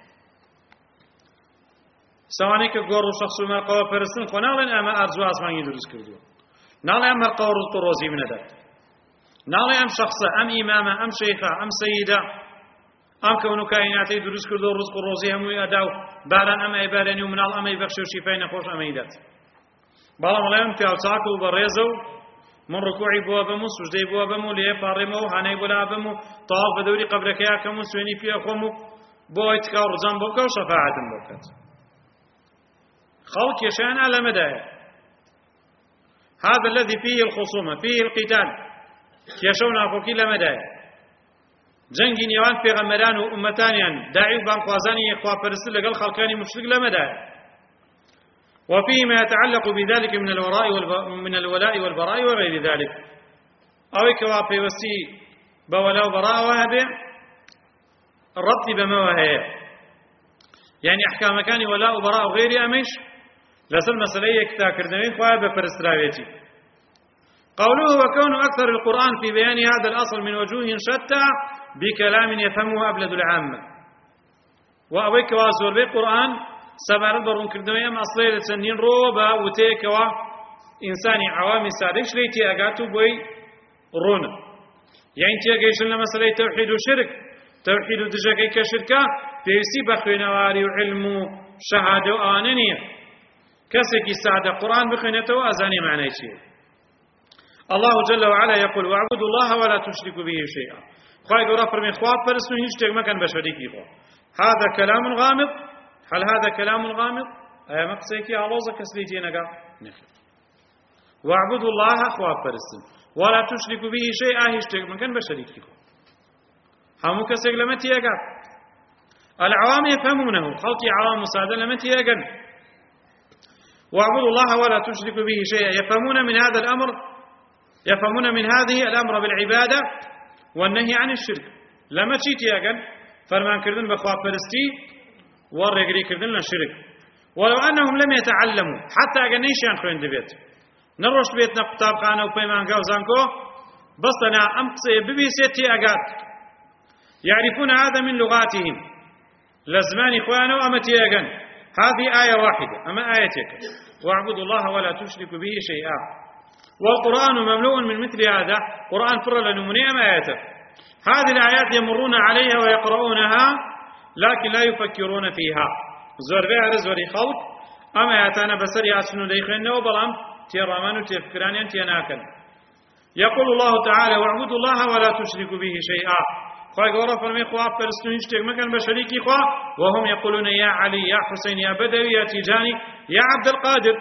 سواني كقور شخص ما قوى فرسن خنالين أما أرزو أسماني درس كردو نالي أم القور القروزي من ذلك نالي أم شخصة أم إمامة أم شيخة أم سيدة أم كونو كائناتي درس كردو رزق الروزي همو أداو باران أم إباراني ومنال أم يبخشو شفاي نخوش أم إيدات بالا ملايم في أوساكو بريزو من ركوعي بوا بمو سجدي بوا بمو ليه بارمو هاني بلا بمو طواف بدوري قبرك يا كمو سويني في أخومو بوا اتكاو رزان بوكا وشفاعة بوكات خلق يشان على مدى هذا الذي فيه الخصومة فيه القتال يشون أخوكي لمدى جنگي نيوان في غمران وأمتانيا داعي بانقوازاني إخوة فرسل لقل خلقاني مشرق لمدى وفيه ما يتعلق بذلك من الولاء والبراء وغير ذلك أو كوافي وسي بولاء وبراء وهبه الربط بما وهي يعني أحكام كان ولاء وبراء وغير أمش لسل مسألة كتاكردنين خواه بفرستراويتي قوله وكون أكثر القرآن في بيان هذا الأصل من وجوه شتى بكلام يفهمه أبلد العامة وأويك وازور بالقرآن سبارة برون كردوية أصلي لسنين روبا وتيكوا إنساني عوامي سادش ليتي أقاتو بوي رونا يعني تيجيش لنا مسألة توحيد وشرك توحيد ودجاكي كشركة بيسي بخوينواري وعلم شهادة وآنانية كسكي سعد القرآن بخينته وأزاني معنى شيء الله جل وعلا يقول واعبدوا الله ولا تشركوا به شيئا خواهي قرأ فرمي خواب فرسنو هيش تغمكن بشريكي خوا هذا كلام غامض هل هذا كلام غامض أي مقصيكي أعوذ كسليتي نقا نخير واعبدوا الله خواب فرسن ولا تشركوا به شيئا هيش تغمكن بشريكي خوا همو كسيك لمتي يقع العوام يفهمونه خلقي عوام مساعدة لمتي يقع واعبدوا الله ولا تشركوا به شيئا يفهمون من هذا الأمر يفهمون من هذه الأمر بالعبادة والنهي عن الشرك لما تشيتي يقع فرمان كردن بخواب فرستي ورقري كردن للشرك ولو أنهم لم يتعلموا حتى أقنيش ينخوين دبيت نروش بيتنا قطاب خانة وبيمان قوزانكو بس أنا أمقصي ببي سيتي أقاد يعرفون هذا من لغاتهم لزمان إخوانه أمتي أقن هذه آية واحدة أما آيتك واعبدوا الله ولا تشركوا به شيئا والقرآن مملوء من مثل هذا قرآن فر لنمني أما آياته هذه الآيات يمرون عليها ويقرؤونها لكن لا يفكرون فيها زور بها رزوري خلق أما آياتنا بسري أسنو ديخن وبلام تيرامان وتفكران تيناكن يقول الله تعالى واعبدوا الله ولا تشركوا به شيئا خواهي قرأ فرمي خواه فرستو هشتك مكان بشريكي خواه وهم يقولون يا علي يا حسين يا بدوي يا تيجاني يا عبد القادر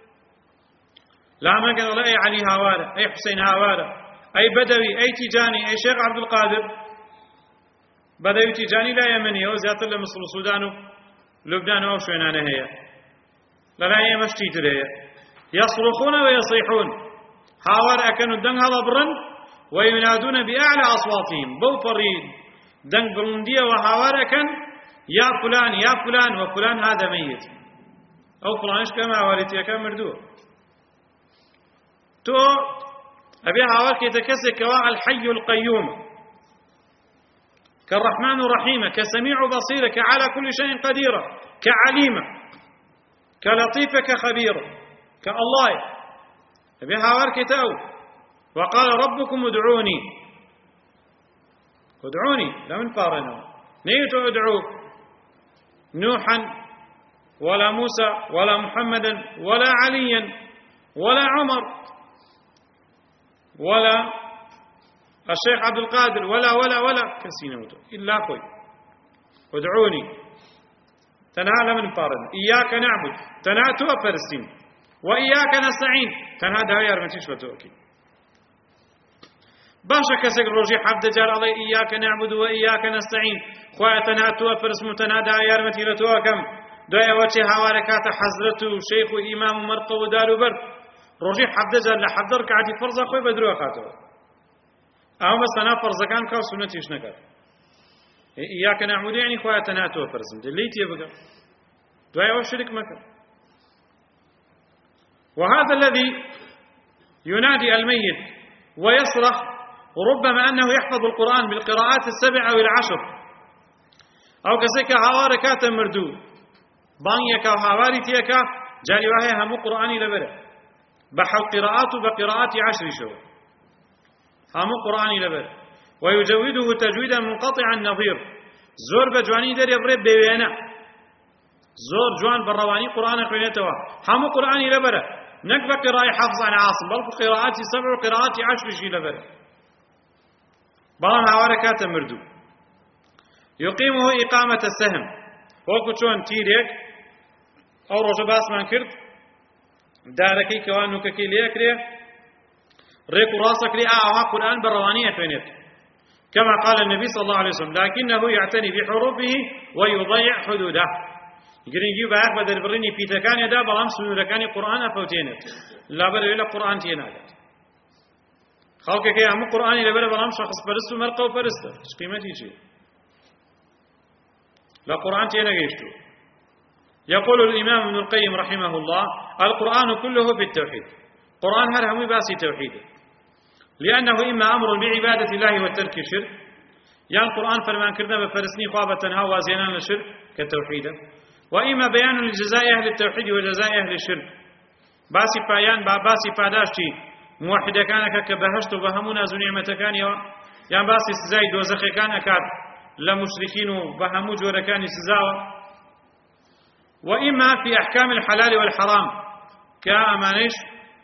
لا ما قال أي علي هوارة أي حسين هوارة أي بدوي أي تيجاني أي شيخ عبد القادر بدوي تيجاني لا يمني وزيادة لمصر السودان لبنان وشوينان هي لا يمشتي تريه يصرخون ويصيحون هاوار أكنوا الدن هذا برن وينادون بأعلى أصواتهم بوفرين دن بلندية وهاواركا يا فلان يا فلان وفلان هذا ميت أو فلانش كما والدي كم مردوه تو أبي هاوارك يتكسر كواع الحي القيوم كالرحمن الرحيم كسميع بصير كعلى كل شيء قدير كعليم كلطيف كخبير كالله أبي هاوارك تأو وقال ربكم ادعوني لمن فارنوا نيت ادعو نوحا ولا موسى ولا محمدا ولا عليا ولا عمر ولا الشيخ عبد القادر ولا كسينوتو إلا خوي ادعوني تنها لمن فارن إياك نعبد تنها توفرسين وإياك نستعين تنها داير من تشفتوكي باشا كسك روجي حفظ جار الله إياك نعبد وإياك نستعين خواتنا توفرس متنادى يارمتي لتوكم دوية وجه هواركات حضرته شيخ وإمام مرقى ودار برد روجي حفظ جار لحفظ ركعتي فرض خوي بدرو أخاته أما بس أنا فرض كان كاو سنتيش نكر إياك نعبد يعني خويا تناتو فرزم دليت يبقى دعاء وشرك مكة. وهذا الذي ينادي الميت ويصرخ وربما أنه يحفظ القرآن بالقراءات 7 أو 10 أو كسيك هواري كاتا مردو بانيك أو هواري تيكا جاري وهي همو قرآني لبره بحل قراءات بقراءات 10 شو همو قرآني لبره ويجوده تجويدا منقطعا نظير زور بجواني در يبرب بيوانا زور جوان برواني قرآن قرينتوا همو قرآني لبره نكب قراءة حفظ عن عاصم بل قراءات 7 وقراءات 10 شي لبره بلان هواركات مردو يقيمه إقامة السهم وكو چون تيريك أو رجو باسمان كرد داركي كوانو كي ليكري ريكو راسك لي قرآن بروانية فينيت كما قال النبي صلى الله عليه وسلم لكنه يعتني بحروفه ويضيع حدوده يقولون يجيب بايق بدل بريني في تكان يدا بلام سنوركاني قرآن أفوتينت لا بل إلا قرآن تيناجت خلق كي هم قرآن لبلا بلام شخص فرست ومرقى وفرست ايش قيمتي شيء لا قرآن تيناجيشتو. يقول الإمام ابن القيم رحمه الله القرآن كله في التوحيد قرآن هر هم باسي توحيد لأنه إما أمر بعبادة الله والترك الشرك يعني القرآن فرمان كرنا بفرسني خوابة تنهى وازينان للشرك كالتوحيد وإما بيان لجزاء أهل التوحيد وجزاء أهل الشرك باسي فايان باسي فاداشتي موحد كانك كبهشت وبهمنا ذو نعمة كان يعني باسي سزاي دوزخ كان أكاد لمشركين وبهمو جور كان سزاوة وإما في أحكام الحلال والحرام كأمانيش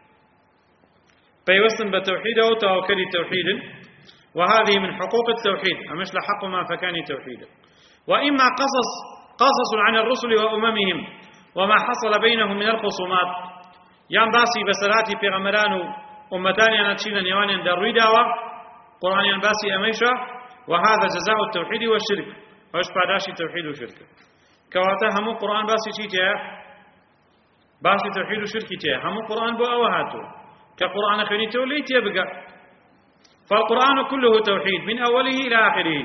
فيوصل بتوحيده وتوكل التوحيد وهذه من حقوق التوحيد أمش لحق ما فكان توحيدا. وإما قصص عن الرسل وأممهم وما حصل بينهم من الخصومات يعني باسي بسراتي في غمران أمتان ينتشينا نيوان دروي داوة قرآن ينباسي أميشا وهذا جزاء التوحيد والشرك وإيش بعداشي توحيد وشرك كواتا همو قرآن باسي تيه باسي توحيد وشرك تيه همو قرآن بو أوهاتو كقرآن خيريته ليت يبقى فالقرآن كله توحيد من أوله إلى آخره.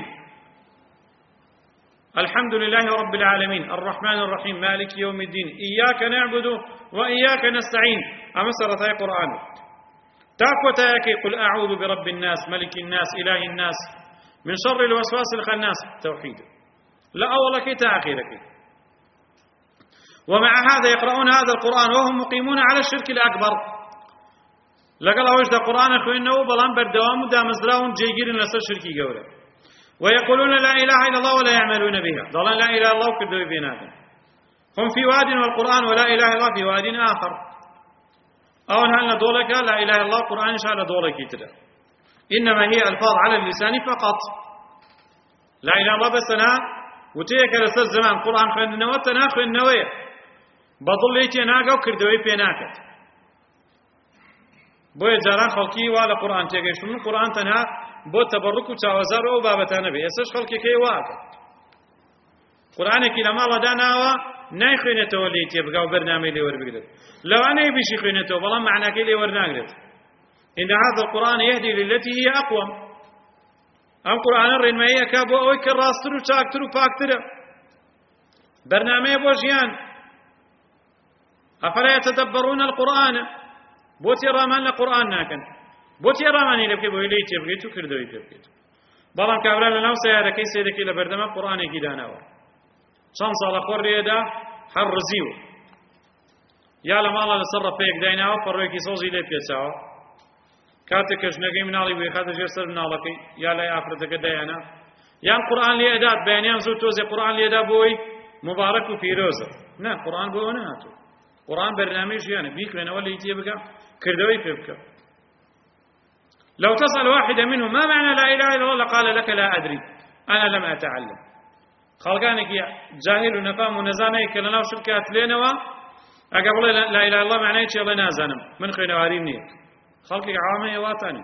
الحمد لله رب العالمين الرحمن الرحيم مالك يوم الدين إياك نعبد وإياك نستعين أمسرت أي قرآن تاكوتاكي قل أعوذ برب الناس ملك الناس إله الناس من شر الوسواس الخناس توحيد لا أولك تأخيرك. ومع هذا يقرؤون هذا القرآن وهم مقيمون على الشرك الأكبر لقال أوجد قرآن خوينه بلان بردوام دامزراون جيجيرين لسر شركي قوله ويقولون لا إله إلا الله ولا يعملون بها ضلا لا إله إلا الله كذب بيناتهم هم في واد والقرآن ولا إله إلا الله في واد آخر أو أن دولك لا إله إلا الله قرآن إن شاء الله دولك يتدى إنما هي ألفاظ على اللسان فقط لا إله إلا الله بس أنا وتيك لسر زمان قرآن خوينه وتنا خوينه بضل ليتي ناقا وكردوي بيناكت بۆیە جاران خەڵکی وا لە قورئان تێگەیشتن من قورئان تەنها بۆ تەبەڕوک و چاوەزار ئەو بابەتانە بێ ئێستاش خەڵکێکی واکە قورئانێکی لە ماڵەدا ناوە نایخوێنێتەوە لێی تێبگا و بەرنامەی لێ وەربگرێت لەوانەیە بیشی خوێنێتەوە بەڵام معناکەی لێ وەرناگرێت إن هذا القرآن يهدي للتي هي أقوم ئەم قورئانە ڕێنمایی ئەکا بۆ ئەوەی کە ڕاستتر و چاکتر و پاکترە بەرنامەیە بۆ ژیان أفلا يتدبرون القرآن بوتي رامان لقرآن ناكن بوتي راماني لبكي بويلي تبغيتو كردوي تبغيتو بلان كابرا لناو سيارة كي سيدكي لبردما قرآن كي داناوا شان صالة قرية حر رزيو يا لما الله لسر فيك دايناوا فرويكي صوزي لي بيتاوا كاتك اجنقي منالي ويخات جرسر منالكي يا لا آخرتك دايانا يا القرآن لي أداد بيانيان زو توزي قرآن لي أداد بوي مبارك في روزة نا قرآن بوي ونهاتو قرآن برنامج يعني بيك لنا ولا يتيبك كردوي فيبك لو تسأل واحدا منهم ما معنى لا إله إلا الله لقال لك لا أدري أنا لم أتعلم خلقانك يا جاهل ونفام ونزانيك لنا وشركات لنا أقبل لا إله إلا الله معناه شيء الله نازنم من خير واريني خلقك عامة واتاني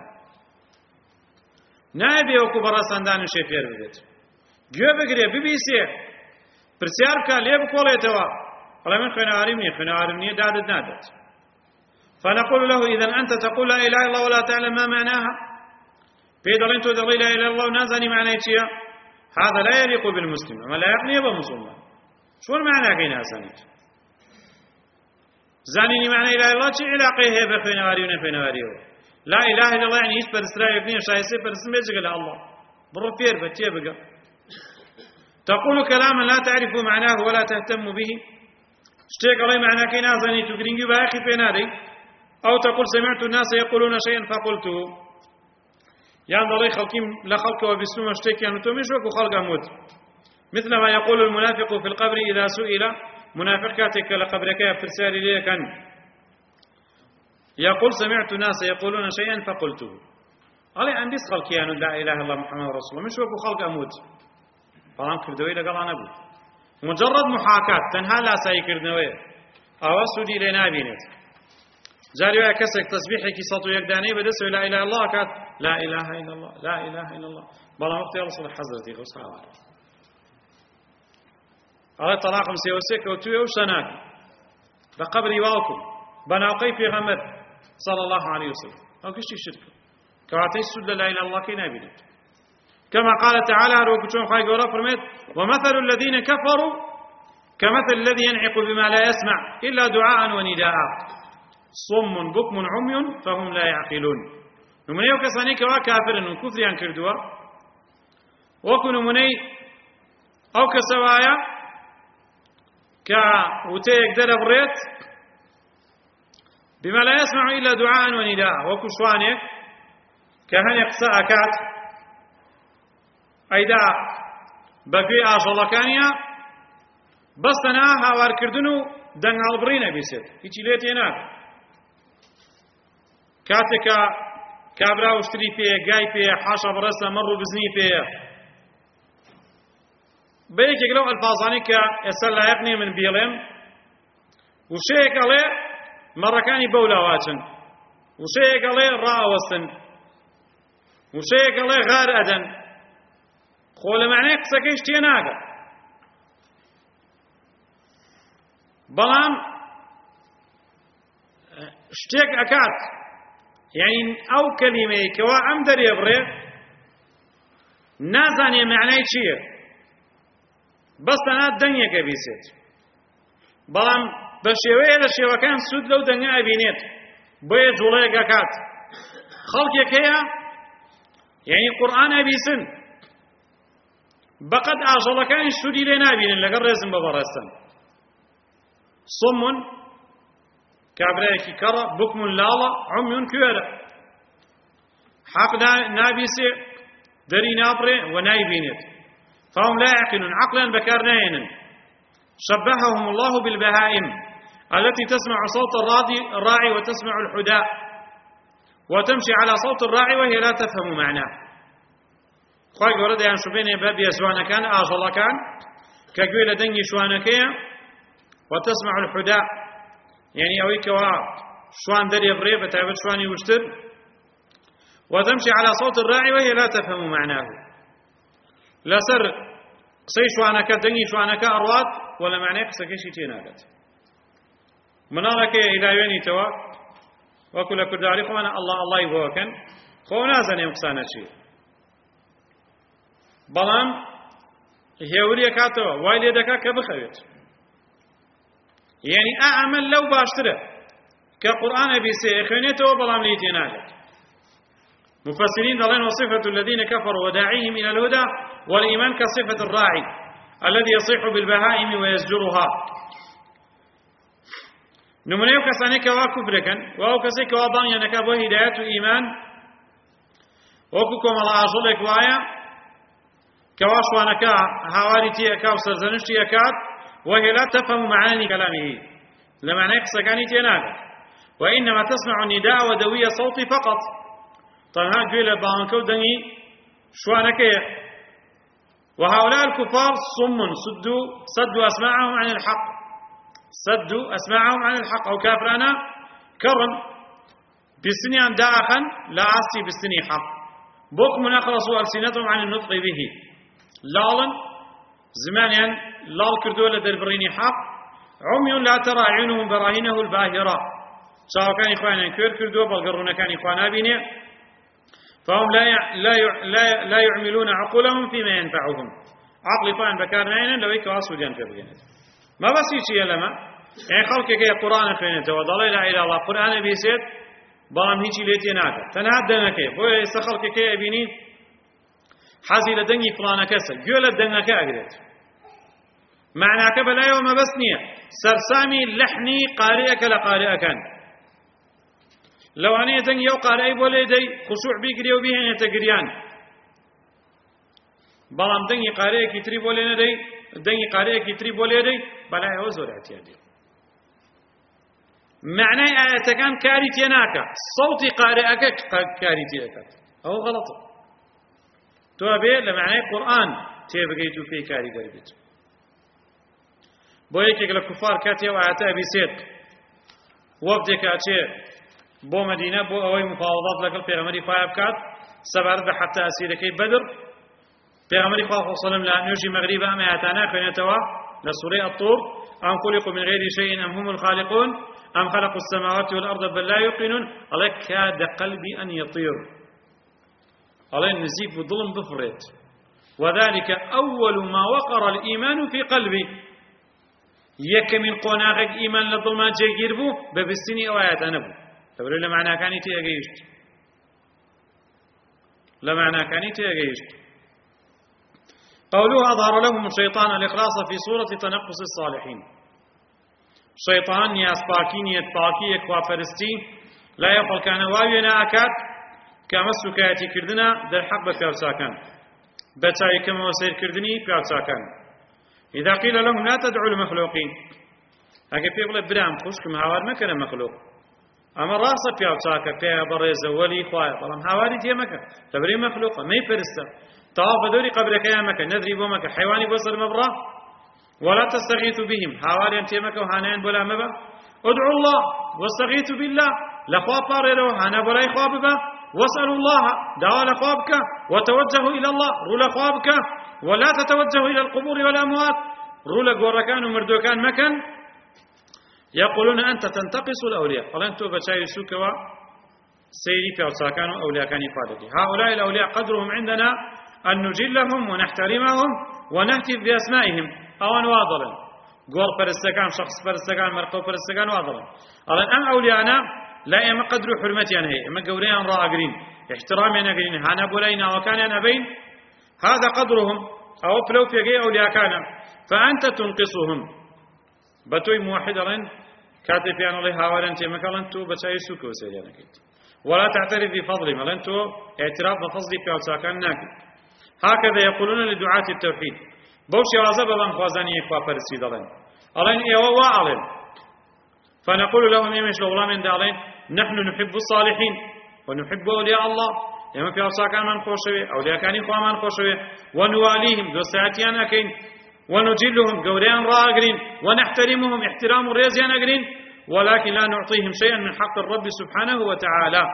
نائبي وكبر سندان شفير بدت جواب قريب BBC برسيارك ليه بقولي توا ولا من خير واريني دادت نادت فنقول له إذا أنت تقول لا إله إلا الله ولا تعلم ما معناها في دلنتو دليل لا إله إلا الله ونازني معناه شيء هذا لا يليق بالمسلم وما لا يقني بمسلمان شو المعنى كينا سنت زانيني معنى لا إله إلا الله شيء علاقة هي بخينواري ونفينواري لا إله إلا الله يعني يسبر إسرائيل ابني شايسي برسم يجيك الله برفير بتيه بقى تقول كلاما لا تعرف معناه ولا تهتم به اشتيك الله معنى كينا زاني تقرينجي باخي فينادي أو تقول سمعت الناس يقولون شيئا فقلته يعني ضلي خلقين لا خلق وبسلوم اشتيك يعني تومش وكو خلق أموت مثل ما يقول المنافق في القبر إذا سئل منافق كاتك لقبرك يفترسال إليك يقول سمعت الناس يقولون شيئا فقلته قال عندي خلق يعني لا إله إلا الله محمد رسول الله مش وكو خلق أموت فلان كردوي لقال أنا أبو مجرد محاكاة تنها لا سايكردنوي أو سودي لنا بينت جاري كسك تسبيحك صوت يقداني بدس لا إله إلا الله كات لا إله إلا الله لا إله إلا الله بلا وقت يرسل حضرتي غصها على طلاق مسيوسك وتوي وشناك بقبري واكم بناقي في غمر صلى الله عليه وسلم أو كشي شرك كواتي سود لا إله إلا الله كي نابنت كما قال تعالى روكتون خاي قولا فرميت ومثل الذين كفروا كمثل الذي ينعق بما لا يسمع إلا دعاء ونداء صم بكم عمي فهم لا يعقلون نمني وكساني كوا كافر وكفر عن كردوا وكن نمني أو كسوايا كوتيك دربريت بما لا يسمع إلا دعاء ونداء وكشوانك كهن يقصى أكات أيدا بقي آشالكانيا بس أنا هاوار كردنو دنگ هالبرينا بيسيت هيچي ليت هناك كاتك كابرا وشتري فيه جاي فيه حاشا برسا مروا بزني فيه بيك يقلو الفاظاني كأسال لا يقني من بيلم وشيك عليه مرة كاني بولا واتن وشيك عليه راء وسن وشيك عليه غار أدن خول معناه قسكيش تيناقا بلام شتيك أكات يعني أو كلمة كوا أم دري بري نازاني معناه شيء بس أنا الدنيا كبيسات بلام بشيوية لشيوة كان سود لو دنيا أبينيت بيه جوليك أكات خلق يكيا يعني قرآن أبيسن بقد أجل كان سودي لنا بين لقد رزم ببرستان صم كابرايكي كرا بكم لالا عمي كيرا حق نابيسي دري نابري ونايبينت فهم لا يعقلون عقلا بكارنين شبههم الله بالبهائم التي تسمع صوت الراعي وتسمع الحداء وتمشي على صوت الراعي وهي لا تفهم معناه خواهي قرد يعني شبيني بابي سوانا كان آجلا كان كقويل دنجي شوانا كيا وتسمع الحداء يعني أوي كوا شوان دري بري بتعبد شواني وشتر وتمشي على صوت الراعي وهي لا تفهم معناه لا سر قصي شوانا كدنجي شوانا كأرواد ولا معناه قصكيشي تيناقت منارك إلى يوني توا وكل كرداري خوانا الله يبوكن خوانا زني مقصانا شيء بلام هێوریە کاتەوە وای لێ دەکا کە بخەوێت یعنی ئەعمل لەو باشترە کە قورئانە بیسێ خوێنێتەوە بەڵام لێی تێناگات مفسرين دلين وصفة الذين كفروا وداعيهم إلى الهدى والإيمان كصفة الراعي الذي يصيح بالبهائم ويزجرها نمنيو كساني كوا كفركن واو كسي كوا ضانيا كوا هداية إيمان وكوكم الله عجلك وايا كواشوانك هاواري تيكا وسرزنش تيكات وهي لا تفهم معاني كلامه لمعنى قسكاني تيناك وإنما تسمع النداء ودوية صوت فقط طنها قيل بانكو دني شوانك وهؤلاء الكفار صم صدوا أسماعهم عن الحق صدوا أسماعهم عن الحق أو كافرانا كرم بسنيان داخا لا عصي بسني حق بكم أخلصوا ألسنتهم عن النطق به لالا زمانيا لال كردوا لدربريني حق عمي لا ترى عينهم براهينه الباهرة سواء كان إخوانا كردوا بل قرونا كان إخوانا بيني فهم لا يعملون عقولهم فيما ينفعهم عقل طبعا بكار نعينا لو يكوا سوديان في بجنة ما بس يشي لما يعني خلقك يا قرآن خوينته وضل لا إله إلا الله قرآن بيسيت بلام هيجي ليتي ناكا تنهدنك بو يستخلقك يا بيني حازي لدنگي فلان كسر يقول لدنك أقريت معناك بلا يوم بسنية سرسامي لحني قارئك لقارئك لو أنا دنگي يو قارئي بولي دي خشوع بيقري وبيهن يتقريان بلام دنگي قارئك يتري بولي ندي دنگي قارئك يتري بولي دي بلا يو زور اعتيادي معنى آيات كان كاريتي ناكا صوتي قارئك كاريتي لك هو غلط تو أبي لمعنى القرآن تيبقيتو في كاري قربت بو يكيك لكفار كاتيا وآياتا بيسيت وفدك أتي بو مدينة بو أوي مفاوضات لك البيغمري فايب كات سبارد حتى أسيركي بدر بيغمري خواه صلى الله عليه وسلم مغربا أما آياتانا خينتوا لسورة الطور أم خلقوا من غير شيء أم هم الخالقون أم خلقوا السماوات والأرض بل لا يوقنون الله كاد قلبي أن يطير الله نزيك بظلم بفريت وذلك أول ما وقر الإيمان في قلبي يك من قناغك إيمان لظلمات جير بو ببستني أو آيات أنا بو تقول لمعنى كاني تيجيشت لمعنى كاني تيجيشت قوله أظهر لهم الشيطان الإخلاص في صورة تنقص الصالحين شيطان ياس باكين يتباكي يكوا فرستي لا يقل كان واوينا أكاد كمسو كاتي كردنا در حق بفيوساكان بتاي كما وسير كردني فيوساكان إذا قيل لهم لا تدعوا المخلوقين هكا بيقول برام خوشكم هاوار ما كان مخلوق أما راسا بيوساكا بيا بريز ولي خوايا طالما هاواري تيمكا تبري مخلوقا ما يفرستا طواف دوري قبلك يا مكا نذري بومكا حيواني بوصل مبرا ولا تستغيثوا بهم هاواري انتيمكا وهانين بولا مبا ادعوا الله واستغيثوا بالله لخوا باريرو هانا بولاي خواببا واسألوا الله دعوا لخوابك وتوجهوا إلى الله رولا خوابك ولا تتوجهوا إلى القبور والأموات رولا قوركان ومردوكان مكان يقولون أنت تنتقص الأولياء قال أنتم بشاي سوكوا سيري في أوساكان وأولياء كان يفادك هؤلاء الأولياء قدرهم عندنا أن نجلهم ونحترمهم ونهتف بأسمائهم أو أنواضلا قول فرستكان شخص فرستكان مرقو فرستكان واضلا قال أن أولياءنا لا يما قدر حرمتي أنا هي إما قولين راقرين احترامي أنا قرين هانا بولينا وكان أنا بين هذا قدرهم أو بلو في جي أولياء كان فأنت تنقصهم بتوي موحد لن كاتب يعني الله هاورن تي مكان تو بتشاي سوكو سيانا كيت ولا تعترف بفضل ما لن تو اعتراف بفضل في أوساكان ناكل هكذا يقولون لدعاة التوحيد بوشي وعزب الله خوازاني إخوة فرسيد لن ألين إيوا وعلن فنقول لهم إيمش لولا من دالين نحن نحب الصالحين ونحب أولياء الله يما في أوساكان من خوشوي أولياء كان إخوة من خوشوي ونواليهم دوساتيان أكين ونجلهم قوريان راقرين ونحترمهم احترام ريزيان أقرين ولكن لا نعطيهم شيئا من حق الرب سبحانه وتعالى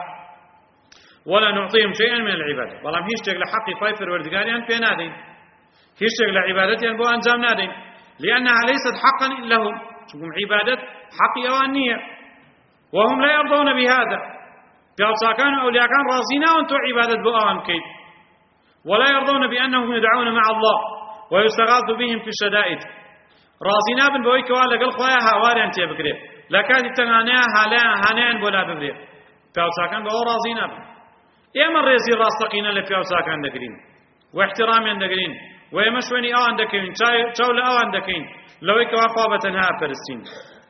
ولا نعطيهم شيئا من العبادة والله هيشتغل لحق فايفر وردقاريان في نادين هيشتغل لعبادتين بو أنزام نادين لأنها ليست حقا لهم شكم عبادة حق يوانية وهم لا يرضون بهذا قال كانوا أولياء كان رازينا وانتو عبادة بؤام كيف ولا يرضون بأنهم يدعون مع الله ويستغاث بهم في الشدائد رازينا بن بويك والا قال خويا هاواري انت بكري لكاد تنانيا هانيان بولا بكري فاوساكان بو رازينا بن اما الريزي راستقين اللي فاوساكان دقرين واحترامي دقرين ويمشوني اوان دكين تشاول اوان دكين لويك وقابتها فلسطين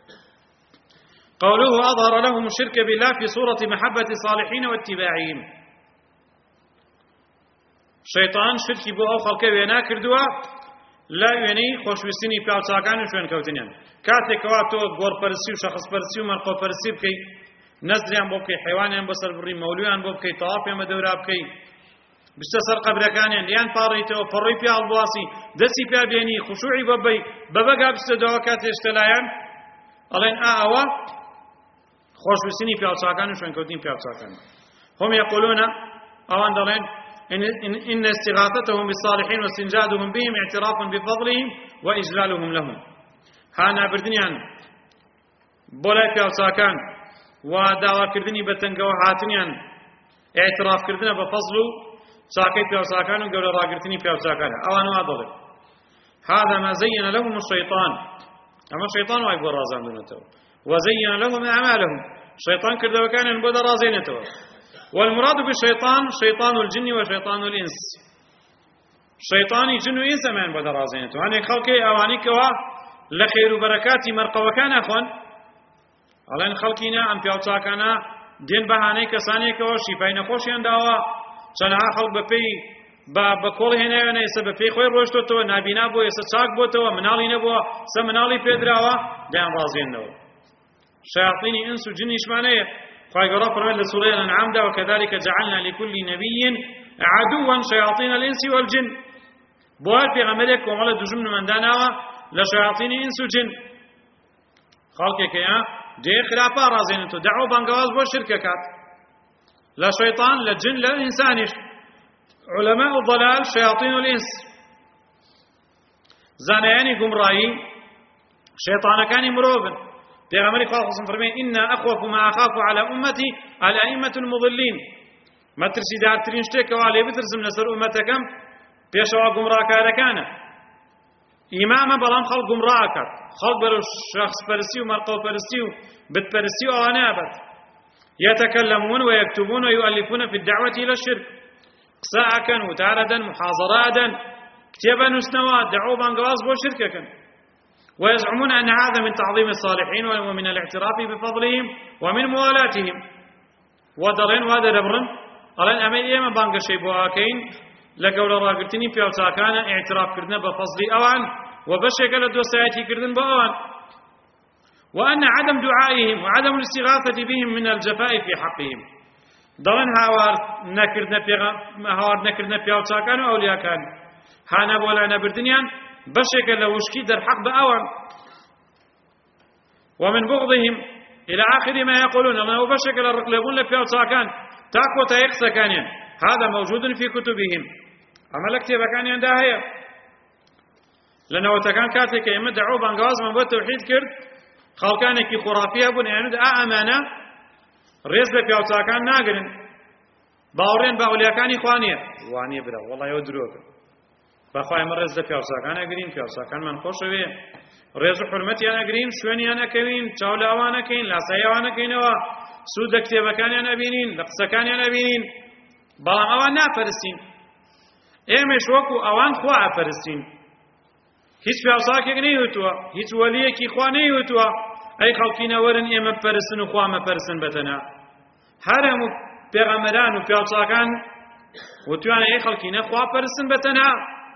قوله أظهر لهم الشرك بالله في صورة محبة الصالحين واتباعهم شيطان شركي بو أو خلقه وينا كردوا لا يعني خوشويستني بياوچاكان وشوين كوتنيان كاتك واتو غور پرسي وشخص پرسي ومرقو پرسي بكي نزليان بو بكي حيوانيان بسر بري مولويان بو بكي طوافيان بدورا بكي بستسر قبركانيان ليان پاريتو پروي بيا البواسي دسي بيا بيني خشوعي ببي ببقى بستدوا كاتي اشتلايان ألين آوا خوشويستني بياوچاكان وشوين كوتني بياوچاكان هم يقولون أوان دلين إن استغاثتهم بالصالحين واستنجادهم بهم اعتراف بفضلهم وإجلالهم لهم هانا بردنيان بولاي في أوساكان ودعوة كردني بتنقوا هاتنيان اعتراف كردنا بفضل ساكي بيوساكان وقول راقرتني بيوساكان أوانو أضل هذا ما زين لهم الشيطان أما الشيطان ويقول رازان دونته وزين لهم أعمالهم الشيطان كردوا كان ينبود رازينته والمراد بالشيطان شيطان الجن وشيطان الإنس شيطاني جن وإنس ما ينبود رازينته هني خلقي أواني كوا لخير وبركاتي مرقى وكان أخوان على خلقنا أم بيوتاكنا دين بهاني كساني كوا شفاي نخوشيان داوا چنها خلق بپی بکول هنه نه سبب پی خوی روشتو تو نبینا بو اس چاک بو تو منالی نه بو سمنالی پیدراوا دان رازین نو شياطين انس وجن يشمعنيه فايقرا فرمان لسوره الانعام ده وكذلك جعلنا لكل نبي عدوا شياطين الانس والجن بوال في غملك ومال دجمن من داناوا لشياطين انس وجن خلقك يا دي خلافه رازين تو دعوا بانغواز بو شركات لا شيطان لا جن لا إنسان علماء الضلال شياطين الإنس زانياني قمرائي شيطان كان مروبا بيغمري خاصة فرمين إنا أخوف ما أخاف على أمتي الأئمة المضلين ما ترسي دار ترينشتك وعلي بترسم نسر أمتكم بيشوا قمراء كاركانا إمام بلام خلق قمراء كار خلق برو شخص فرسيو مرقو فرسيو بت فرسيو أوانابت يتكلمون ويكتبون ويؤلفون في الدعوة إلى الشرك قساء وتاردا محاضرادا كتابا نسنوا دعوا بانقواز بو شركا ويزعمون أن هذا من تعظيم الصالحين ومن الاعتراف بفضلهم ومن موالاتهم ودرين وهذا دبرن قالن أمين إيما بانق شيبواكين لقول راقرتني في أوساكان اعتراف كردنا بفضل أوان وبشك لدوسايتي كردن بأوان وأن عدم دعائهم وعدم الاستغاثة بهم من الجفاء في حقهم ضمن هاوار نكرنا في أوساكان وأولياء كان هانا ولا نبردنيان بشك لوشكي در حق بأوان ومن بغضهم إلى آخر ما يقولون أنه بشك لرقلبون في أوساكان تاكو تايقسا كانيا هذا موجود في كتبهم أما لكتب كانيا داهية لأنه تكان كاتك يمدعوا بانقواز من بو التوحيد كرد خلقانێکی خرافیە بوون یعنی ئەمانە ڕێز لە پیاوچاکان ناگرن باوەڕێن بە ئەولیاکانی خوا نییە وانێ برا وەڵای ئەوە درۆکە بەخوا ئێمە ڕێز لە پیاوچاکان ئەگرین پیاوچاکانمان خۆشەوێ ڕێز و حورمەتیان ئەگرین شوێنیان ئەکەوین چاو لە ئەوان ئەکەین لاسایی ئەوان ئەکەینەوە سوود لە کتێبەکانیان ئەبینین لە قسەکانیان ئەبینین بەڵام ئەوان ناپەرستین ئێمەش وەکو ئەوان خوا ئەپەرستین هیچ پیاوچاکێک نەیوتووە هیچ وەلیەکی خوا نەیوتووە ئەی خەڵکینە وەرن ئێمە پەرستن و خوا مەپەرستن بەتەنها هەر هەموو پێغەمبەران و پیاوچاکان وتویانە ئەی خەڵکینە خوا پەرستن بەتەنها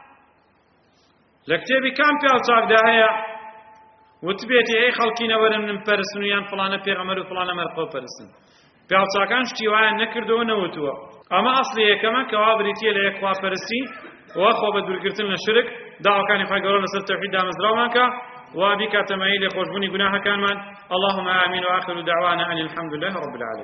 لە کتێبی کام پیاوچاکدا هەیە وتبێتی ئەی خەڵکینە وەرن من پەرستن و یان فڵانە پێغەمبەر و فڵانە مەرخۆ پەرستن پیاوچاکان شتی وایان نەکردەوە نەوتووە ئەمە ئەسڵی یەکەمە کەوا بریتیە لە یەک خواپەرستی وخۆ بە دوورگرتن لە شرک داواکانی خۆی گەورە لەسەر تەوحید دامەزراومانکە وابی کاتەمایی لێ خۆشبوونی گوناهەکانمان اللهم آمين وآخر دعوانا أن الحمد لله رب العالمين